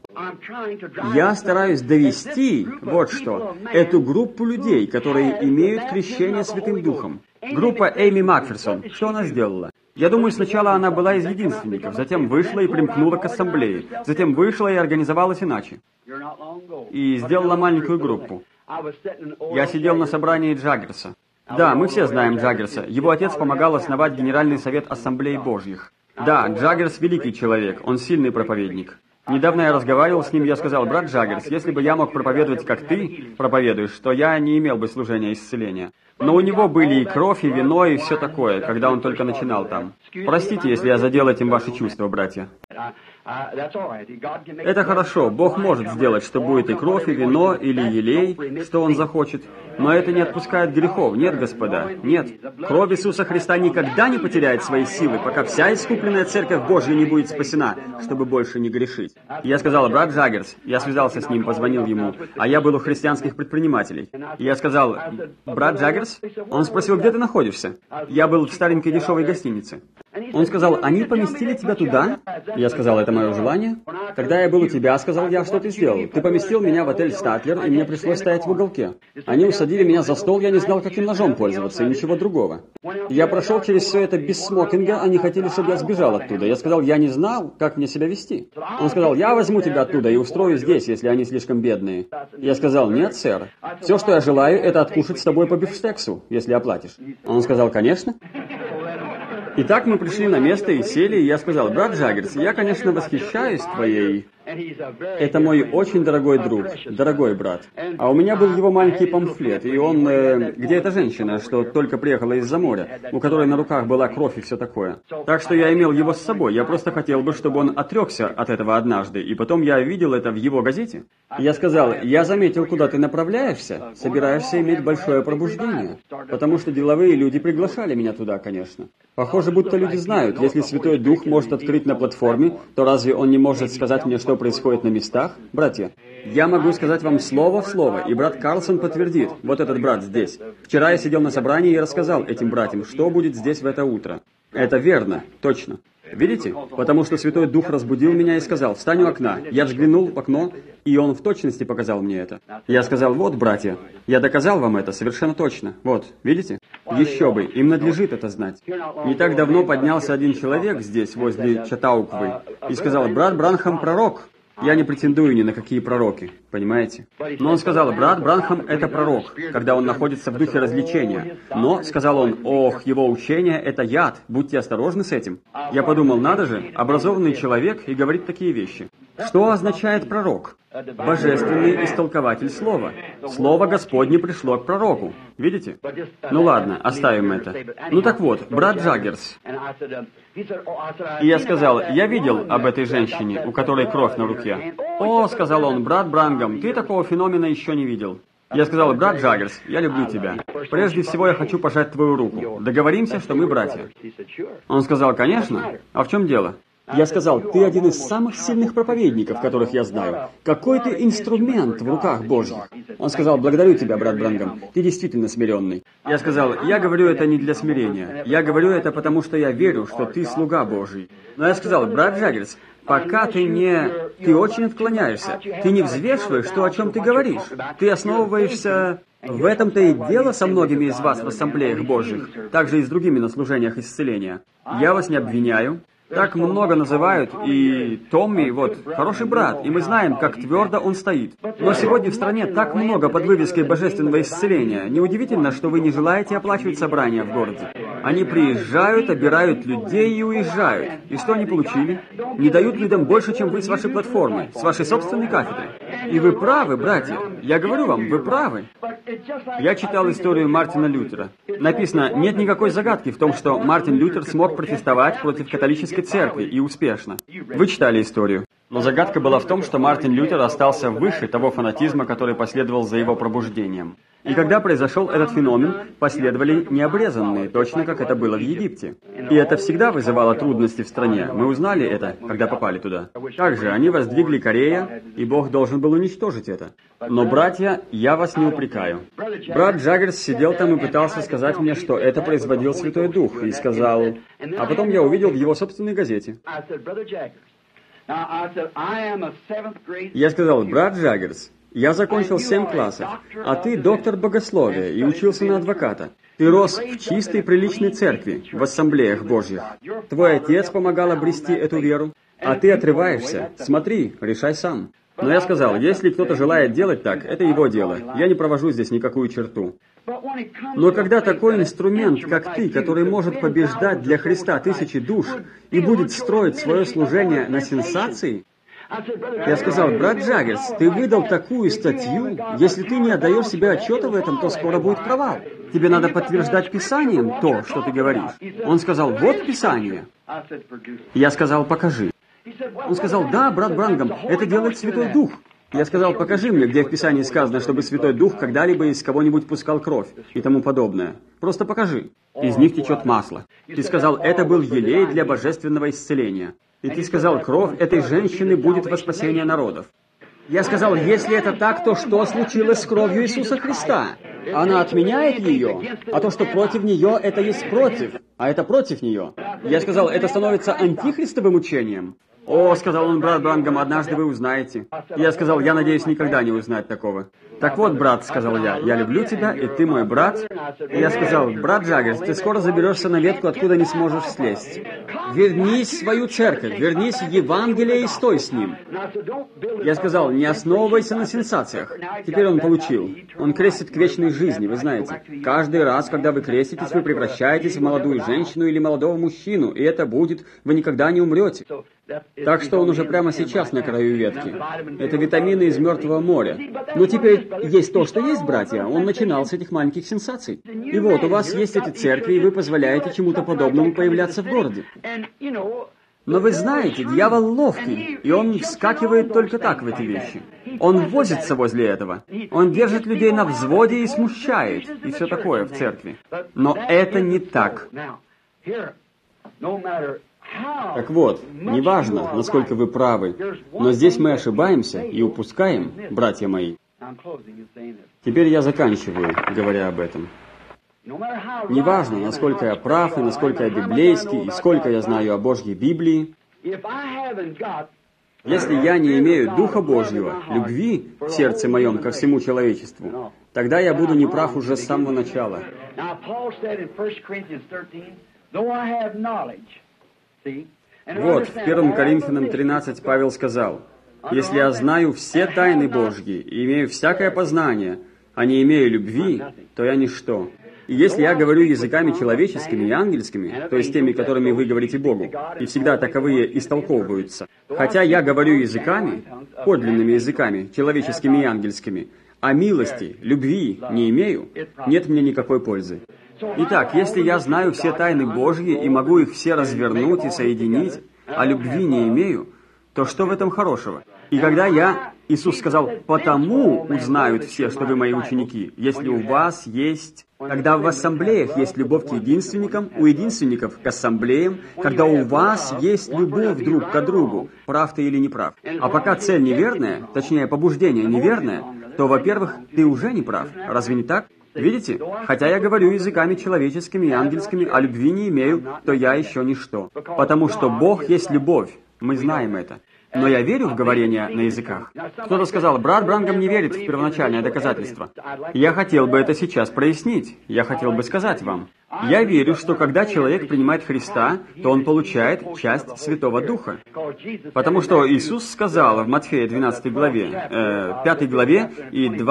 я стараюсь довести, вот что, эту группу людей, которые имеют крещение Святым Духом. Группа Эйми Макферсон. Что она сделала? Я думаю, сначала она была из единственников, затем вышла и примкнула к ассамблее, затем вышла и организовалась иначе. И сделала маленькую группу. Я сидел на собрании Джаггерса. Да, мы все знаем Джаггерса. Его отец помогал основать Генеральный совет Ассамблей Божьих. Да, Джаггерс великий человек, он сильный проповедник. Недавно я разговаривал с ним, я сказал: брат Джаггерс, если бы я мог проповедовать, как ты проповедуешь, то я не имел бы служения исцеления. Но у него были и кровь, и вино, и все такое, когда он только начинал там. Простите, если я задел этим ваши чувства, братья. Это хорошо, Бог может сделать, что будет и кровь, и вино, или елей, что Он захочет. Но это не отпускает грехов. Нет, господа, нет. Кровь Иисуса Христа никогда не потеряет своей силы, пока вся искупленная Церковь Божья не будет спасена, чтобы больше не грешить. Я сказал: брат Джаггерс, я связался с ним, позвонил ему, а я был у христианских предпринимателей. И я сказал: брат Джаггерс? Он спросил: где ты находишься? Я был в старенькой дешевой гостинице. Он сказал: они поместили тебя туда? Я сказал: это мое желание. Когда я был у тебя, сказал я, что ты сделал? Ты поместил меня в отель «Статлер», и мне пришлось стоять в уголке. Они усадили меня за стол, я не знал, каким ножом пользоваться, и ничего другого. Я прошел через все это без смокинга, они хотели, чтобы я сбежал оттуда. Я сказал: я не знал, как мне себя вести. Он сказал: я возьму тебя оттуда и устрою здесь, если они слишком бедные. Я сказал: нет, сэр. Все, что я желаю, это откушать с тобой по бифштексу, если оплатишь. Он сказал: конечно. Итак, мы пришли на место и сели, и я сказал: брат Джаггерс, я, конечно, восхищаюсь твоей... Это мой очень дорогой друг, дорогой брат. А у меня был его маленький памфлет, и он... где эта женщина, что только приехала из-за моря, у которой на руках была кровь и все такое. Так что я имел его с собой, я просто хотел бы, чтобы он отрекся от этого однажды, и потом я видел это в его газете. И я сказал: я заметил, куда ты направляешься, собираешься иметь большое пробуждение, потому что деловые люди приглашали меня туда, конечно. Похоже, будто люди знают, если Святой Дух может открыть на платформе, то разве Он не может сказать мне, что происходит на местах? Братья, я могу сказать вам слово в слово, и брат Карлсон подтвердит, вот этот брат здесь. Вчера я сидел на собрании и рассказал этим братьям, что будет здесь в это утро. Это верно, точно. Видите? Потому что Святой Дух разбудил меня и сказал: встань у окна. Я взглянул в окно, и Он в точности показал мне это. Я сказал: вот, братья, я доказал вам это совершенно точно. Вот, видите? Еще бы, им надлежит это знать. Не так давно поднялся один человек здесь, возле Чатауквы, и сказал: брат Бранхам пророк. Я не претендую ни на какие пророки, понимаете? Но он сказал: брат Бранхам — это пророк, когда он находится в духе развлечения. Но, сказал он, ох, его учение — это яд, будьте осторожны с этим. Я подумал: надо же, образованный человек и говорит такие вещи. Что означает пророк? Божественный истолкователь слова. Слово Господне пришло к пророку. Видите? Ну ладно, оставим это. Ну так вот, брат Джаггерс. И я сказал: я видел об этой женщине, у которой кровь на руке. О, сказал он, брат Брангам, ты такого феномена еще не видел. Я сказал: брат Джаггерс, я люблю тебя. Прежде всего я хочу пожать твою руку. Договоримся, что мы братья. Он сказал: конечно. А в чем дело? Я сказал: ты один из самых сильных проповедников, которых я знаю. Какой ты инструмент в руках Божьих. Он сказал: благодарю тебя, брат Брангам, ты действительно смиренный. Я сказал: я говорю это не для смирения. Я говорю это потому, что я верю, что ты слуга Божий. Но я сказал: брат Джаггерс, пока ты не... Ты очень отклоняешься. Ты не взвешиваешь то, о чем ты говоришь. Ты основываешься... В этом-то и дело со многими из вас в ассамблеях Божьих, также и с другими на служениях исцеления. Я вас не обвиняю. Так много называют, и Томми, вот, хороший брат, и мы знаем, как твердо он стоит. Но сегодня в стране так много под вывеской божественного исцеления. Неудивительно, что вы не желаете оплачивать собрания в городе. Они приезжают, обирают людей и уезжают. И что они получили? Не дают людям больше, чем вы с вашей платформы, с вашей собственной кафедры. И вы правы, братья. Я говорю вам, вы правы. Я читал историю Мартина Лютера. Написано: нет никакой загадки в том, что Мартин Лютер смог протестовать против католической церкви, и успешно. Вы читали историю. Но загадка была в том, что Мартин Лютер остался выше того фанатизма, который последовал за его пробуждением. И когда произошел этот феномен, последовали необрезанные, точно как это было в Египте. И это всегда вызывало трудности в стране. Мы узнали это, когда попали туда. Также они воздвигли Корея, и Бог должен был уничтожить это. Но, братья, я вас не упрекаю. Брат Джаггерс сидел там и пытался сказать мне, что это производил Святой Дух, и сказал... А потом я увидел в его собственной газете. Я сказал: брат Джаггерс, я закончил 7 классов, а ты доктор богословия и учился на адвоката. Ты рос в чистой приличной церкви, в ассамблеях Божьих. Твой отец помогал обрести эту веру, а ты отрываешься. Смотри, решай сам. Но я сказал: если кто-то желает делать так, это его дело. Я не провожу здесь никакую черту. Но когда такой инструмент, как ты, который может побеждать для Христа 1000 душ и будет строить свое служение на сенсации, Я сказал: брат Джаггерс, ты выдал такую статью, если ты не отдаешь себе отчета в этом, то скоро будет провал. Тебе надо подтверждать Писанием то, что ты говоришь. Он сказал: вот Писание. Я сказал: покажи. Он сказал: да, брат Брангам, это делает Святой Дух. Я сказал: покажи мне, где в Писании сказано, чтобы Святой Дух когда-либо из кого-нибудь пускал кровь и тому подобное. Просто покажи. Из них течет масло. Ты сказал: это был елей для божественного исцеления. И ты сказал: кровь этой женщины будет во спасение народов. Я сказал: если это так, то что случилось с кровью Иисуса Христа? Она отменяет ее, а то, что против нее, это есть против, а это против нее. Я сказал: это становится антихристовым учением. «О, — сказал он, — брат Брангам, однажды вы узнаете». Я сказал: я надеюсь никогда не узнать такого. «Так вот, брат, — сказал я люблю тебя, и ты мой брат». И я сказал: брат Джаггерс, ты скоро заберешься на ветку, откуда не сможешь слезть. Вернись в свою церковь, вернись в Евангелие и стой с ним. Я сказал: не основывайся на сенсациях. Теперь он получил. Он крестит к вечной жизни, вы знаете. Каждый раз, когда вы креститесь, вы превращаетесь в молодую женщину или молодого мужчину, и это будет, вы никогда не умрете. Так что он уже прямо сейчас на краю ветки. Это витамины из Мертвого моря. Но теперь есть то, что есть, братья. Он начинал с этих маленьких сенсаций. И вот, у вас есть эти церкви, и вы позволяете чему-то подобному появляться в городе. Но вы знаете, дьявол ловкий, и он вскакивает только так в эти вещи. Он возится возле этого. Он держит людей на взводе и смущает, и все такое в церкви. Но это не так. Так вот, неважно, насколько вы правы, но здесь мы ошибаемся и упускаем, братья мои. Теперь я заканчиваю, говоря об этом. Неважно, насколько я прав, и насколько я библейский, и сколько я знаю о Божьей Библии, если я не имею Духа Божьего, любви в сердце моем ко всему человечеству, тогда я буду неправ уже с самого начала. Вот, в 1 Коринфянам 13 Павел сказал: «Если я знаю все тайны Божьи и имею всякое познание, а не имею любви, то я ничто». И если я говорю языками человеческими и ангельскими, то есть теми, которыми вы говорите Богу, и всегда таковые истолковываются, хотя я говорю языками, подлинными языками, человеческими и ангельскими, а милости, любви не имею, нет мне никакой пользы. Итак, если я знаю все тайны Божьи и могу их все развернуть и соединить, а любви не имею, то что в этом хорошего? И когда Иисус сказал: «Потому узнают все, что вы мои ученики, если у вас есть...» Когда в ассамблеях есть любовь к единственникам, у единственников к ассамблеям, когда у вас есть любовь друг к другу, прав ты или не прав. А пока цель неверная, точнее, побуждение неверное, то, во-первых, ты уже не прав. Разве не так? Видите? Хотя я говорю языками человеческими и ангельскими, а любви не имею, то я еще ничто. Потому что Бог есть любовь. Мы знаем это. Но я верю в говорение на языках. Кто-то сказал: брат Брангам не верит в первоначальное доказательство. Я хотел бы это сейчас прояснить. Я хотел бы сказать вам. Я верю, что когда человек принимает Христа, то он получает часть Святого Духа. Потому что Иисус сказал в Матфея 12 главе, 5 главе и в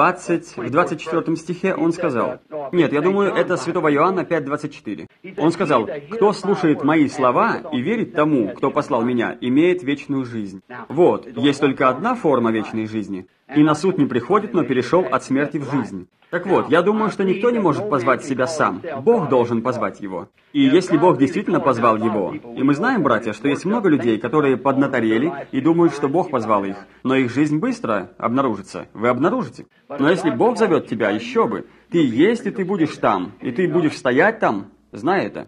24 стихе Он сказал, нет, я думаю, это Святого Иоанна 5:24. Он сказал: «Кто слушает мои слова и верит тому, кто послал меня, имеет вечную жизнь». Вот, есть только одна форма вечной жизни. И на суд не приходит, но перешел от смерти в жизнь. Так вот, я думаю, что никто не может позвать себя сам. Бог должен позвать его. И если Бог действительно позвал его, и мы знаем, братья, что есть много людей, которые поднаторели и думают, что Бог позвал их, но их жизнь быстро обнаружится. Вы обнаружите. Но если Бог зовет тебя, еще бы. Ты есть, и ты будешь там, и ты будешь стоять там, знай это.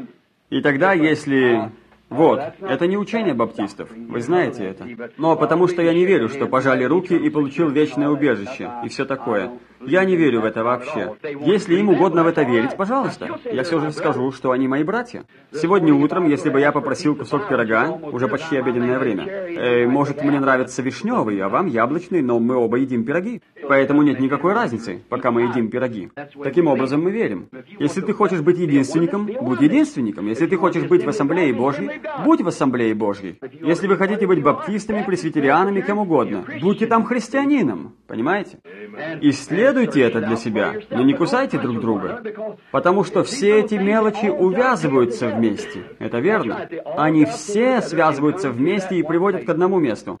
И тогда, если... Вот, это не учение баптистов, вы знаете это. Но потому что я не верю, что пожали руки и получил вечное убежище, и все такое. Я не верю в это вообще. Если им угодно в это верить, пожалуйста. Я все же скажу, что они мои братья. Сегодня утром, если бы я попросил кусок пирога, уже почти обеденное время, может, мне нравится вишневый, а вам яблочный, но мы оба едим пироги. Поэтому нет никакой разницы, пока мы едим пироги. Таким образом мы верим. Если ты хочешь быть единственником, будь единственником. Если ты хочешь быть в Ассамблее Божьей, будь в Ассамблее Божьей. Если вы хотите быть баптистами, пресвитерианами, кем угодно, будьте там христианином. Понимаете? Исследуйте исследуйте это для себя, но не кусайте друг друга. Потому что все эти мелочи увязываются вместе. Это верно. Они все связываются вместе и приводят к одному месту.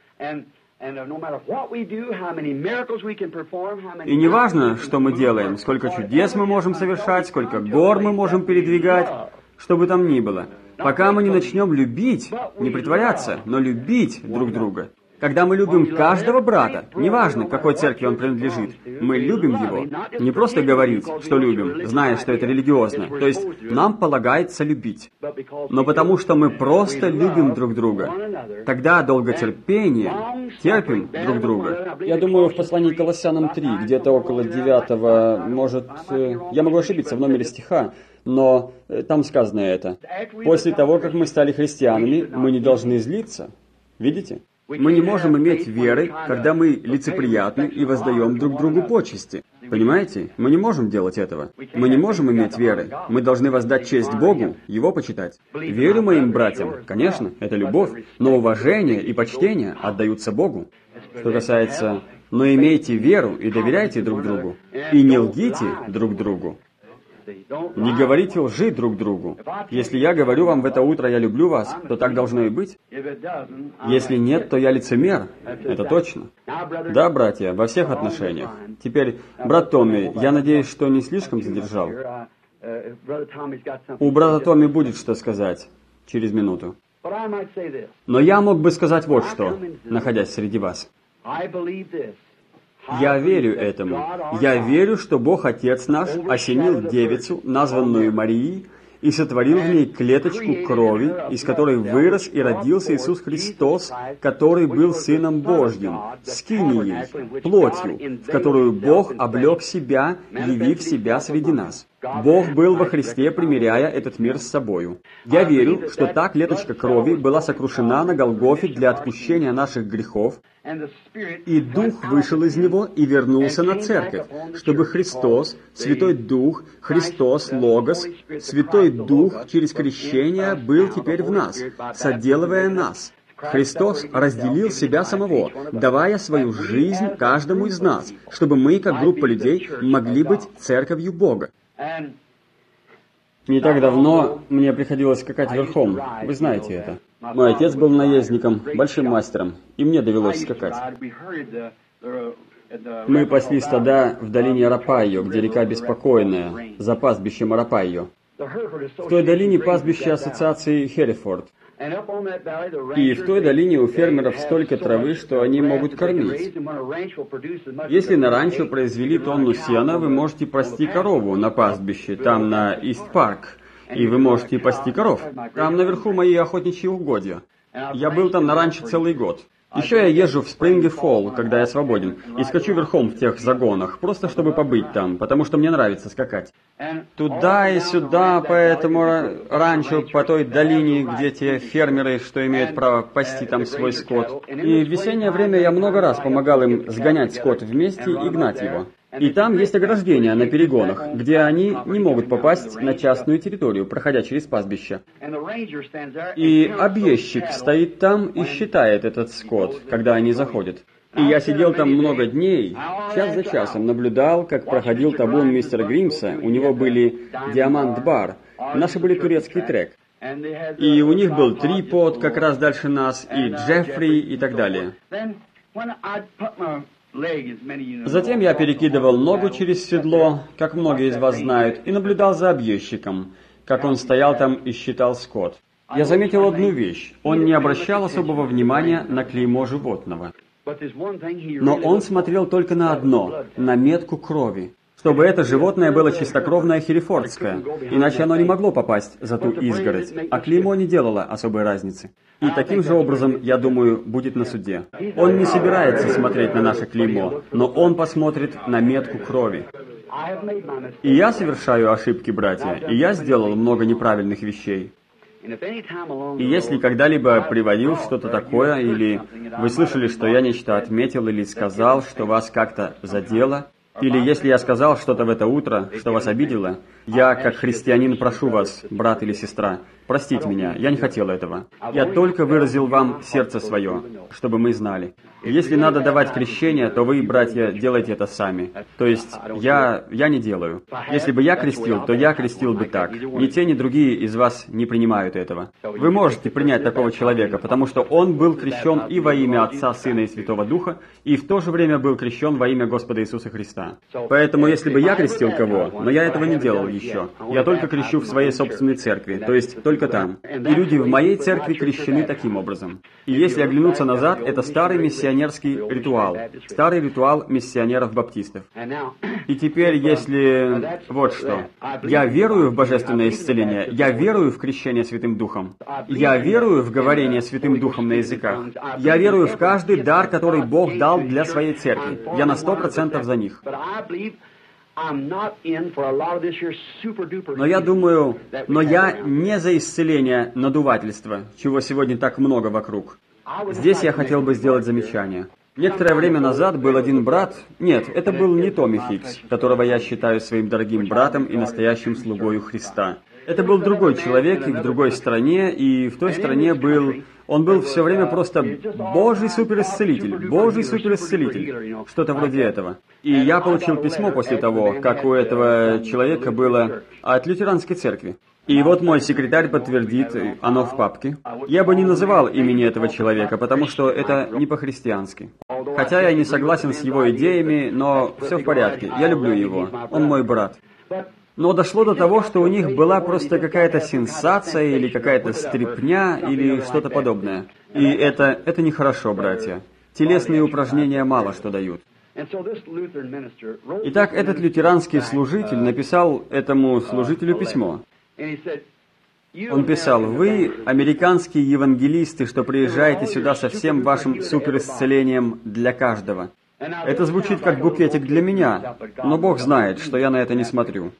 И не важно, что мы делаем, сколько чудес мы можем совершать, сколько гор мы можем передвигать, что бы там ни было. Пока мы не начнем любить, не притворяться, но любить друг друга. Когда мы любим каждого брата, неважно, к какой церкви он принадлежит, мы любим его. Не просто говорить, что любим, зная, что это религиозно. То есть нам полагается любить. Но потому что мы просто любим друг друга. Тогда долготерпение, терпим друг друга. Я думаю, в послании к Колоссянам 3, где-то около 9, может, я могу ошибиться в номере стиха, но там сказано это. После того, как мы стали христианами, мы не должны злиться. Видите? Мы не можем иметь веры, когда мы лицеприятны и воздаем друг другу почести. Понимаете? Мы не можем делать этого. Мы не можем иметь веры. Мы должны воздать честь Богу, Его почитать. Верю моим братьям, конечно, это любовь, но уважение и почтение отдаются Богу. Что касается «но имейте веру и доверяйте друг другу, и не лгите друг другу». Не говорите лжи друг другу. Если я говорю вам в это утро «я люблю вас», то так должно и быть. Если нет, то я лицемер. Это точно. Да, братья, во всех отношениях. Теперь, брат Томми, я надеюсь, что не слишком задержал. У брата Томми будет что сказать через минуту. Но я мог бы сказать вот что, находясь среди вас. Я верю этому. Я верю, что Бог Отец наш осенил девицу, названную Марией, и сотворил в ней клеточку крови, из которой вырос и родился Иисус Христос, который был Сыном Божьим, скинией, плотью, в которую Бог облег себя, явив себя среди нас. Бог был во Христе, примиряя этот мир с собою. Я верю, что та клеточка крови была сокрушена на Голгофе для отпущения наших грехов, и Дух вышел из него и вернулся на церковь, чтобы Христос, Святой Дух, Христос, Логос, Святой Дух через крещение был теперь в нас, соделывая нас. Христос разделил себя самого, давая свою жизнь каждому из нас, чтобы мы, как группа людей, могли быть церковью Бога. Не так давно мне приходилось скакать верхом. Вы знаете это. Мой отец был наездником, большим мастером, и мне довелось скакать. Мы пасли стада в долине Арапайо, где река беспокойная, за пастбищем Арапайо. В той долине пастбище ассоциации Херрифорд. И в той долине у фермеров столько травы, что они могут кормить. Если на ранчо произвели тонну сена, вы можете пасти корову на пастбище, там на Ист-Парк, и вы можете пасти коров. Там наверху мои охотничьи угодья. Я был там на ранчо целый год. Еще я езжу в Спринг-и-Фолл, когда я свободен, и скачу верхом в тех загонах, просто чтобы побыть там, потому что мне нравится скакать. Туда и сюда по этому ранчо, по той долине, где те фермеры, что имеют право пасти там свой скот. И в весеннее время я много раз помогал им сгонять скот вместе и гнать его. И там есть ограждения на перегонах, где они не могут попасть на частную территорию, проходя через пастбище. И объездчик стоит там и считает этот скот, когда они заходят. И я сидел там много дней, час за часом наблюдал, как проходил табун мистера Гримса, у него были диамант-бар, наши были турецкий трек. И у них был Трипод как раз дальше нас, и Джеффри, и так далее. Затем я перекидывал ногу через седло, как многие из вас знают, и наблюдал за объездчиком, как он стоял там и считал скот. Я заметил одну вещь. Он не обращал особого внимания на клеймо животного. Но он смотрел только на одно, на метку крови, чтобы это животное было чистокровное херрифордское, иначе оно не могло попасть за ту изгородь, а клеймо не делало особой разницы. И таким же образом, я думаю, будет на суде. Он не собирается смотреть на наше клеймо, но он посмотрит на метку крови. И я совершаю ошибки, братья, и я сделал много неправильных вещей. И если когда-либо приводил что-то такое, или вы слышали, что я нечто отметил или сказал, что вас как-то задело, Или если я сказал что-то в это утро, что вас обидело, я, как христианин, прошу вас, брат или сестра, простите меня, я не хотел этого. Я только выразил вам сердце свое, чтобы мы знали. Если надо давать крещение, то вы, братья, делайте это сами. То есть, я не делаю. Если бы я крестил, то я крестил бы так. Ни те, ни другие из вас не принимают этого. Вы можете принять такого человека, потому что он был крещен и во имя Отца, Сына и Святого Духа, и в то же время был крещен во имя Господа Иисуса Христа. Поэтому, если бы я крестил кого, но я этого не делал еще, я только крещу в своей собственной церкви, то есть только там. И люди в моей церкви крещены таким образом. И если оглянуться назад, это старый миссионерский ритуал. Старый ритуал миссионеров-баптистов. И теперь, если... Вот что. Я верую в божественное исцеление. Я верую в крещение Святым Духом. Я верую в говорение Святым Духом на языках. Я верую в каждый дар, который Бог дал для своей церкви. Я на 100% за них. Но я думаю, я не за исцеление надувательства, чего сегодня так много вокруг. Здесь я хотел бы сделать замечание. Некоторое время назад был один брат... Нет, это был не Томми Хикс, которого я считаю своим дорогим братом и настоящим слугою Христа. Это был другой человек и в другой стране, и в той стране был... Он был все время просто Божий суперисцелитель, Божий суперисцелитель, что-то вроде этого. И я получил письмо после того, как у этого человека было от лютеранской церкви. И вот мой секретарь подтвердит, оно в папке. Я бы не называл имени этого человека, потому что это не по-христиански. Хотя я не согласен с его идеями, но все в порядке, я люблю его, он мой брат. Но дошло до того, что у них была просто какая-то сенсация, или какая-то стряпня, или что-то подобное. И это нехорошо, братья. Телесные упражнения мало что дают. Итак, этот лютеранский служитель написал этому служителю письмо. Он писал: «Вы, американские евангелисты, что приезжаете сюда со всем вашим суперисцелением для каждого. Это звучит как букетик для меня, но Бог знает, что я на это не смотрю.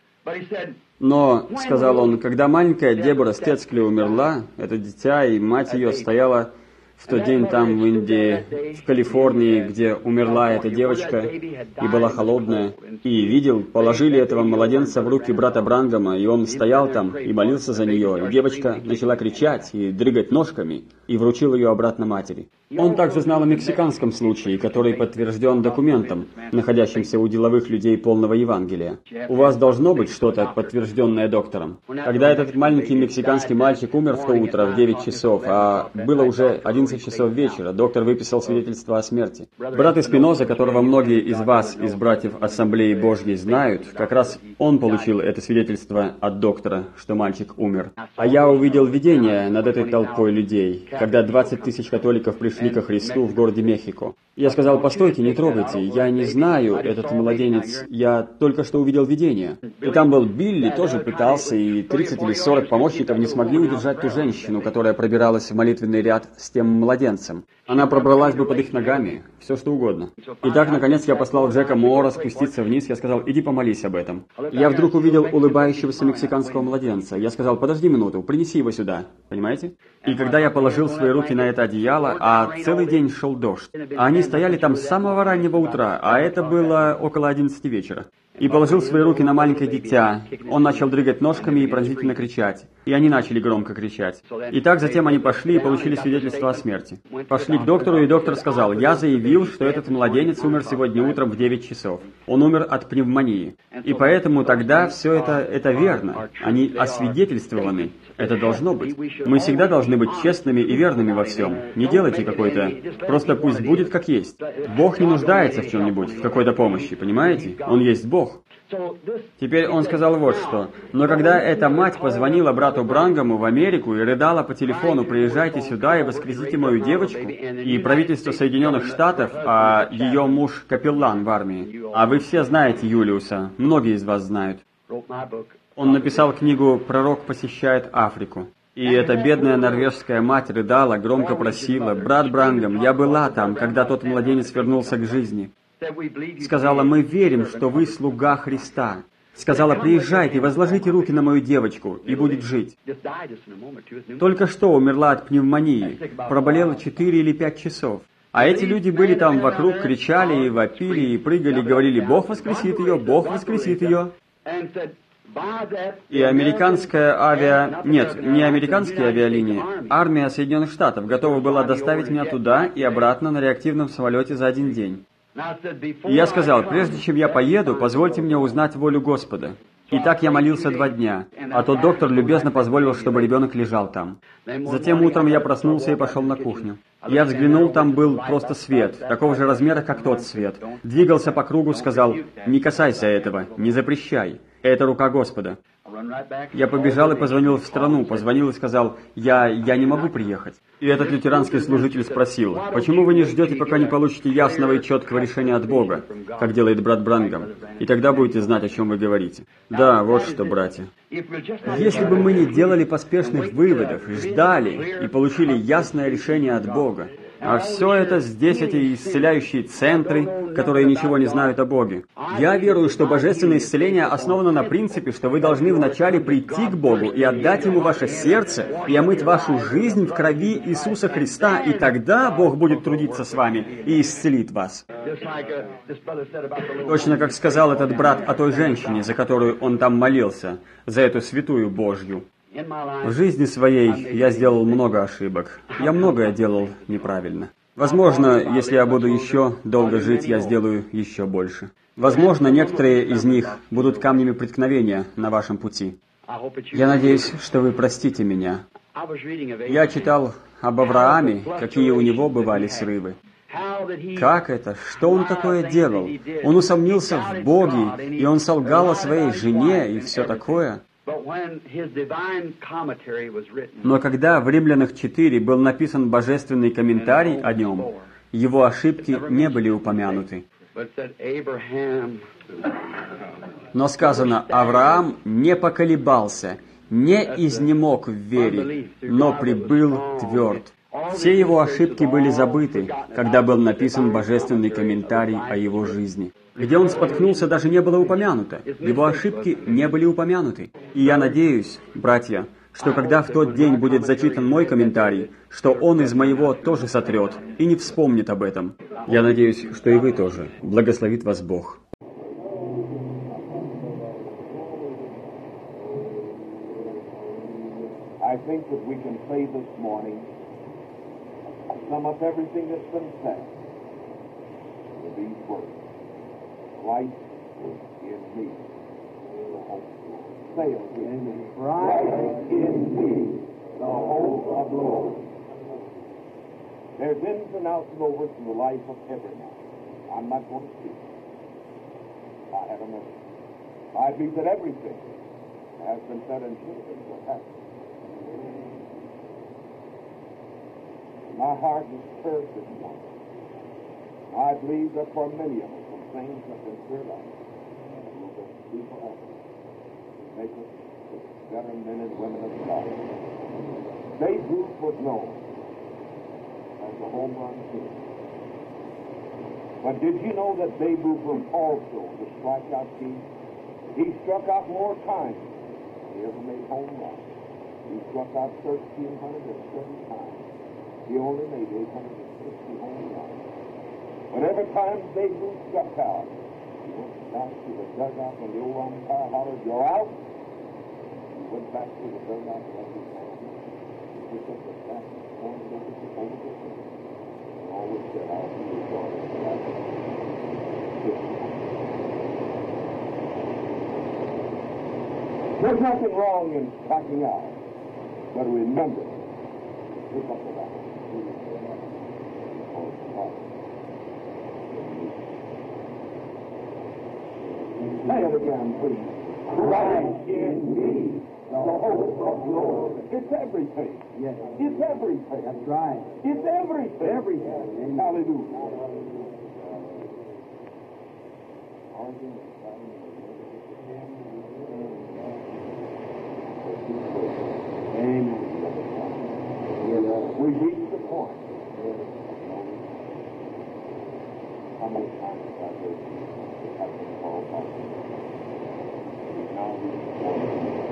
Но, — сказал он, — когда маленькая Дебора Стецкли умерла, это дитя, и мать ее стояла в тот день там, в Индии, в Калифорнии, где умерла эта девочка, и была холодная, и видел, положили этого младенца в руки брата Брангама, и он стоял там и молился за нее, и девочка начала кричать и дрыгать ножками, и вручил ее обратно матери. Он также знал о мексиканском случае, который подтвержден документом, находящимся у деловых людей полного Евангелия. У вас должно быть что-то, подтвержденное доктором. Когда этот маленький мексиканский мальчик умер в то утро в 9 часов, а было уже 11 часов вечера, доктор выписал свидетельство о смерти. Брат Эспиноза, которого многие из вас, из братьев Ассамблеи Божьей, знают, как раз он получил это свидетельство от доктора, что мальчик умер. А я увидел видение над этой толпой людей, когда 20 тысяч католиков пришли ко Христу в городе Мехико. Я сказал: постойте, не трогайте, я не знаю, этот младенец, я только что увидел видение. И там был Билли, тоже пытался, и 30 или 40 помощников не смогли удержать ту женщину, которая пробиралась в молитвенный ряд с тем младенцем. Она пробралась бы под их ногами, все что угодно. Итак, наконец я послал Джека Моора спуститься вниз, я сказал: иди помолись об этом. Я вдруг увидел улыбающегося мексиканского младенца. Я сказал: подожди минуту, принеси его сюда, понимаете? И когда я положил свои руки на это одеяло, а целый день шел дождь, а они стояли там с самого раннего утра, а это было около 11 вечера, и положил свои руки на маленькое дитя, он начал дрыгать ножками и пронзительно кричать. И они начали громко кричать. И так затем они пошли и получили свидетельство о смерти. Пошли к доктору, и доктор сказал: я заявил, что этот младенец умер сегодня утром в 9 часов. Он умер от пневмонии. И поэтому тогда все это верно. Они освидетельствованы. Это должно быть. Мы всегда должны быть честными и верными во всем. Не делайте какой-то... Просто пусть будет как есть. Бог не нуждается в чем-нибудь, в какой-то помощи, понимаете? Он есть Бог. Теперь он сказал вот что. Но когда эта мать позвонила брату Брангаму в Америку и рыдала по телефону: приезжайте сюда и воскресите мою девочку, и правительство Соединенных Штатов, а ее муж капеллан в армии. А вы все знаете Юлиуса, многие из вас знают. Он написал книгу «Пророк посещает Африку». И эта бедная норвежская мать рыдала, громко просила: брат Брангам, я была там, когда тот младенец вернулся к жизни. Сказала: мы верим, что вы слуга Христа. Сказала: приезжайте, возложите руки на мою девочку, и будет жить. Только что умерла от пневмонии, проболела 4 или 5 часов. А эти люди были там вокруг, кричали и вопили, и прыгали, и говорили: «Бог воскресит ее! Бог воскресит ее!» И американская Нет, не американские авиалинии, армия Соединенных Штатов готова была доставить меня туда и обратно на реактивном самолете за один день. И я сказал: прежде чем я поеду, позвольте мне узнать волю Господа. И так я молился 2 дня, а тот доктор любезно позволил, чтобы ребенок лежал там. Затем утром я проснулся и пошел на кухню. Я взглянул, там был просто свет, такого же размера, как тот свет. Двигался по кругу, сказал: «Не касайся этого, не запрещай. Это рука Господа». Я побежал и позвонил в страну, позвонил и сказал: я не могу приехать. И этот лютеранский служитель спросил: «Почему вы не ждете, пока не получите ясного и четкого решения от Бога, как делает брат Бранхам, и тогда будете знать, о чем вы говорите?» Да, вот что, братья. Если бы мы не делали поспешных выводов, ждали и получили ясное решение от Бога, а все это здесь, эти исцеляющие центры, которые ничего не знают о Боге. Я верую, что божественное исцеление основано на принципе, что вы должны вначале прийти к Богу и отдать Ему ваше сердце, и омыть вашу жизнь в крови Иисуса Христа, и тогда Бог будет трудиться с вами и исцелит вас. Точно как сказал этот брат о той женщине, за которую он там молился, за эту святую Божью. В жизни своей я сделал много ошибок. Я многое делал неправильно. Возможно, если я буду еще долго жить, я сделаю еще больше. Возможно, некоторые из них будут камнями преткновения на вашем пути. Я надеюсь, что вы простите меня. Я читал об Аврааме, какие у него бывали срывы. Как это? Что он такое делал? Он усомнился в Боге, и он солгал о своей жене, и все такое. Но когда в Римлянах 4 был написан божественный комментарий о нем, его ошибки не были упомянуты. Но сказано: «Авраам не поколебался, не изнемог в вере, но пребыл тверд». Все его ошибки были забыты, когда был написан божественный комментарий о его жизни. Где он споткнулся, даже не было упомянуто. Его ошибки не были упомянуты. И я надеюсь, братья, что когда в тот день будет зачитан мой комментарий, что он из моего тоже сотрет и не вспомнит об этом. Я надеюсь, что и вы тоже. Благословит вас Бог. Sum up everything that's been said with these words. Life in me. Say it in me. Life in me, the hope of glory. There's ins and outs and overs in the life of every man. I'm not going to speak. I have a message. I believe that everything has been said and should have been what happened. My heart is stirred this morning. I believe that for many of us, some things have been stirred up. Will just be forever. Make us better men and women of God. Babe Ruth was known as the home run king. But did you know that Babe Ruth was also the strikeout king? He struck out more times than he ever made home runs. He struck out 1,330 times. He only made 860 home runs. But every time Babe Ruth struck out, he went back to the dugout when the old umpire hollered, "You're out." He went back to the dugout and let his hand. He picked up the bat and pointed over the field. And always said, "I'll be your daughter." There's nothing wrong in striking out, but remember, pick up the bat. Say it again, please. Christ in me, the hope of glory. It's everything. Yes. It's everything. That's right. It's everything. Everything. Hallelujah. Amen. We reach the point. How many times have I heard you have been called back? We now reach the point.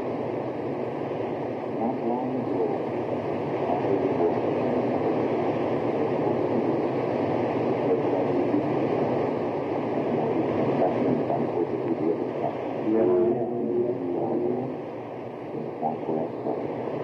Not long ago, I heard the voice.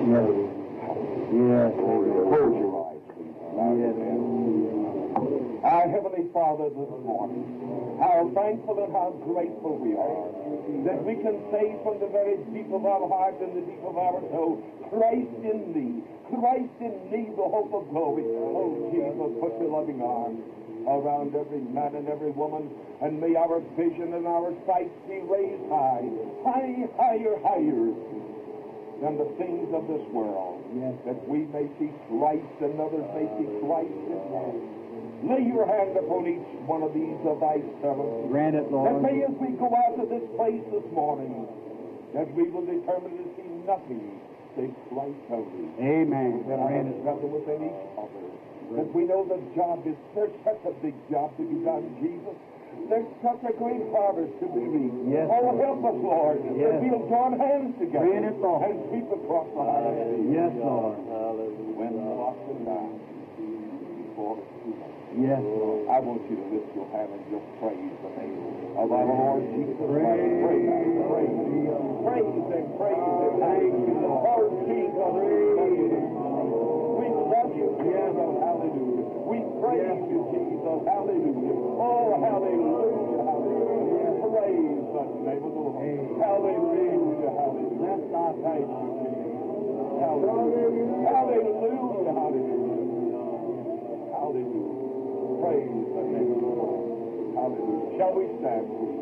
Yes. Yes. Close your eyes, please. Yes. Our Heavenly Father, this morning, how thankful and how grateful we are that we can say from the very deep of our heart and the deep of our soul, Christ in thee, the hope of glory. Oh, Jesus, put your loving arms around every man and every woman, and may our vision and our sight be raised high, higher than the things of this world, that we may see Christ and others may see Christ in us. Lay your hand upon each one of these of thy servants. Grant it, Lord. That may, as we go out of this place this morning, that we will determine to see nothing save Christ only. Amen. That our brother within each other. That we know the job is, there's such a big job to be done, Jesus. There's such a great harvest to be reaped. Yes, oh, Lord. help us, Lord, Yes. that we'll join hands together Grant it, Lord. and sweep across the heart of the Yes, Lord. when lost and down before it's too late. Yes, Lord. I want you to lift your hand and just praise the name of our Lord Jesus Christ. Praise. Praise Him. Thank you, Lord. Oh, Jesus, we love you, Jesus. Hallelujah. We praise you, Jesus. Hallelujah. Oh, hallelujah. Hallelujah. Praise the name of the Lord. Hallelujah. Hallelujah. Thank you, Jesus. Hallelujah. Hallelujah. Hallelujah. Hallelujah. Praise the name of the Lord. Hallelujah. Shall we stand, please?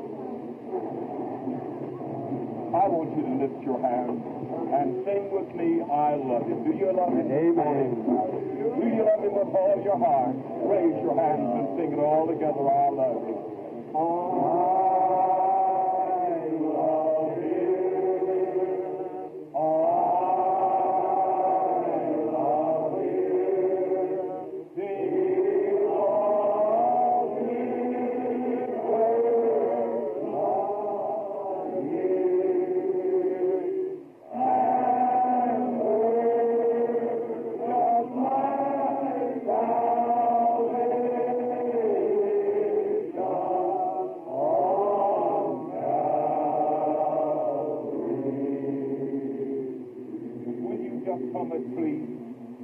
I want you to lift your hand and sing with me, I love you. Do you love him? Amen. Do you love him with all your heart? Raise your hands and sing it all together, I love you. I love you. Come, please.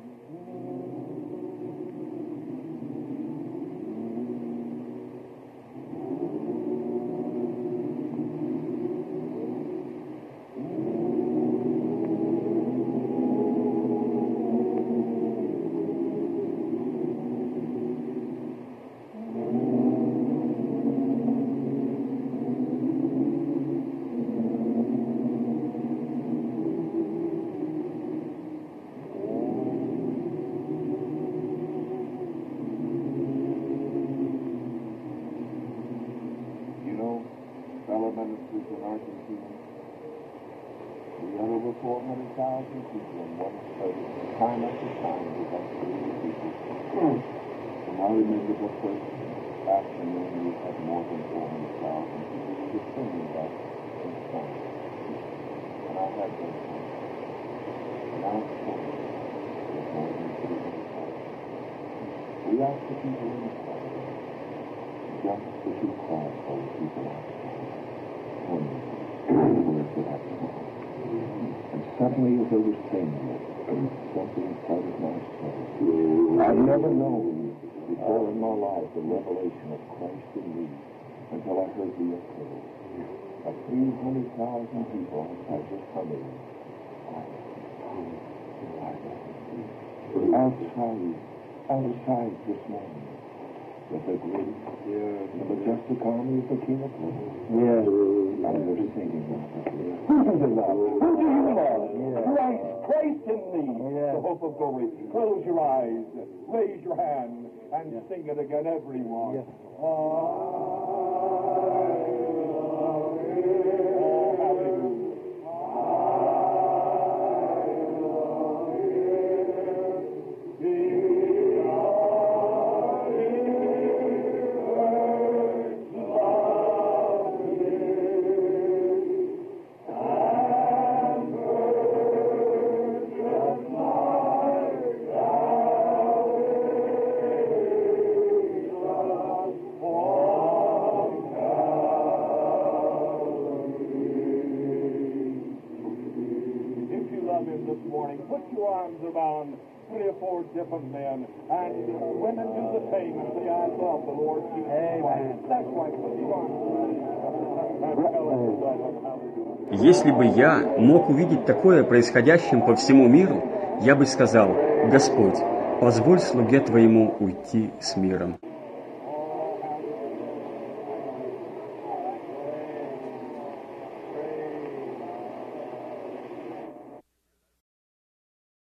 Fellow ministers in Argentina, we had over 400,000 people in one place, time after time, we got to people. And I remember the first afternoon we had more than 400,000 people just singing that in song. And I had those songs. And I was told there's more than 300,000. We asked the people in the crowd just to keep quiet for the people outside. And suddenly, as I was singing it, something flooded my soul. I'd never known before in my life the revelation of Christ in me until I heard the echo of 300,000 people outside just humming. Outside this morning, with the great, the majestic army of the King of Glory. Yes. And they're singing now. Who do you love? Who do you love? Christ in me, the hope of glory. Close your eyes, raise your hand, and sing it again, everyone. Yes. this morning. Put your arms around 3 or 4 different men, and women do the same and say, I love the Lord Jesus Christ. That's why put your arms around. Если бы я мог увидеть такое происходящим по всему миру, я бы сказал: Господь, позволь слуге Твоему уйти с миром.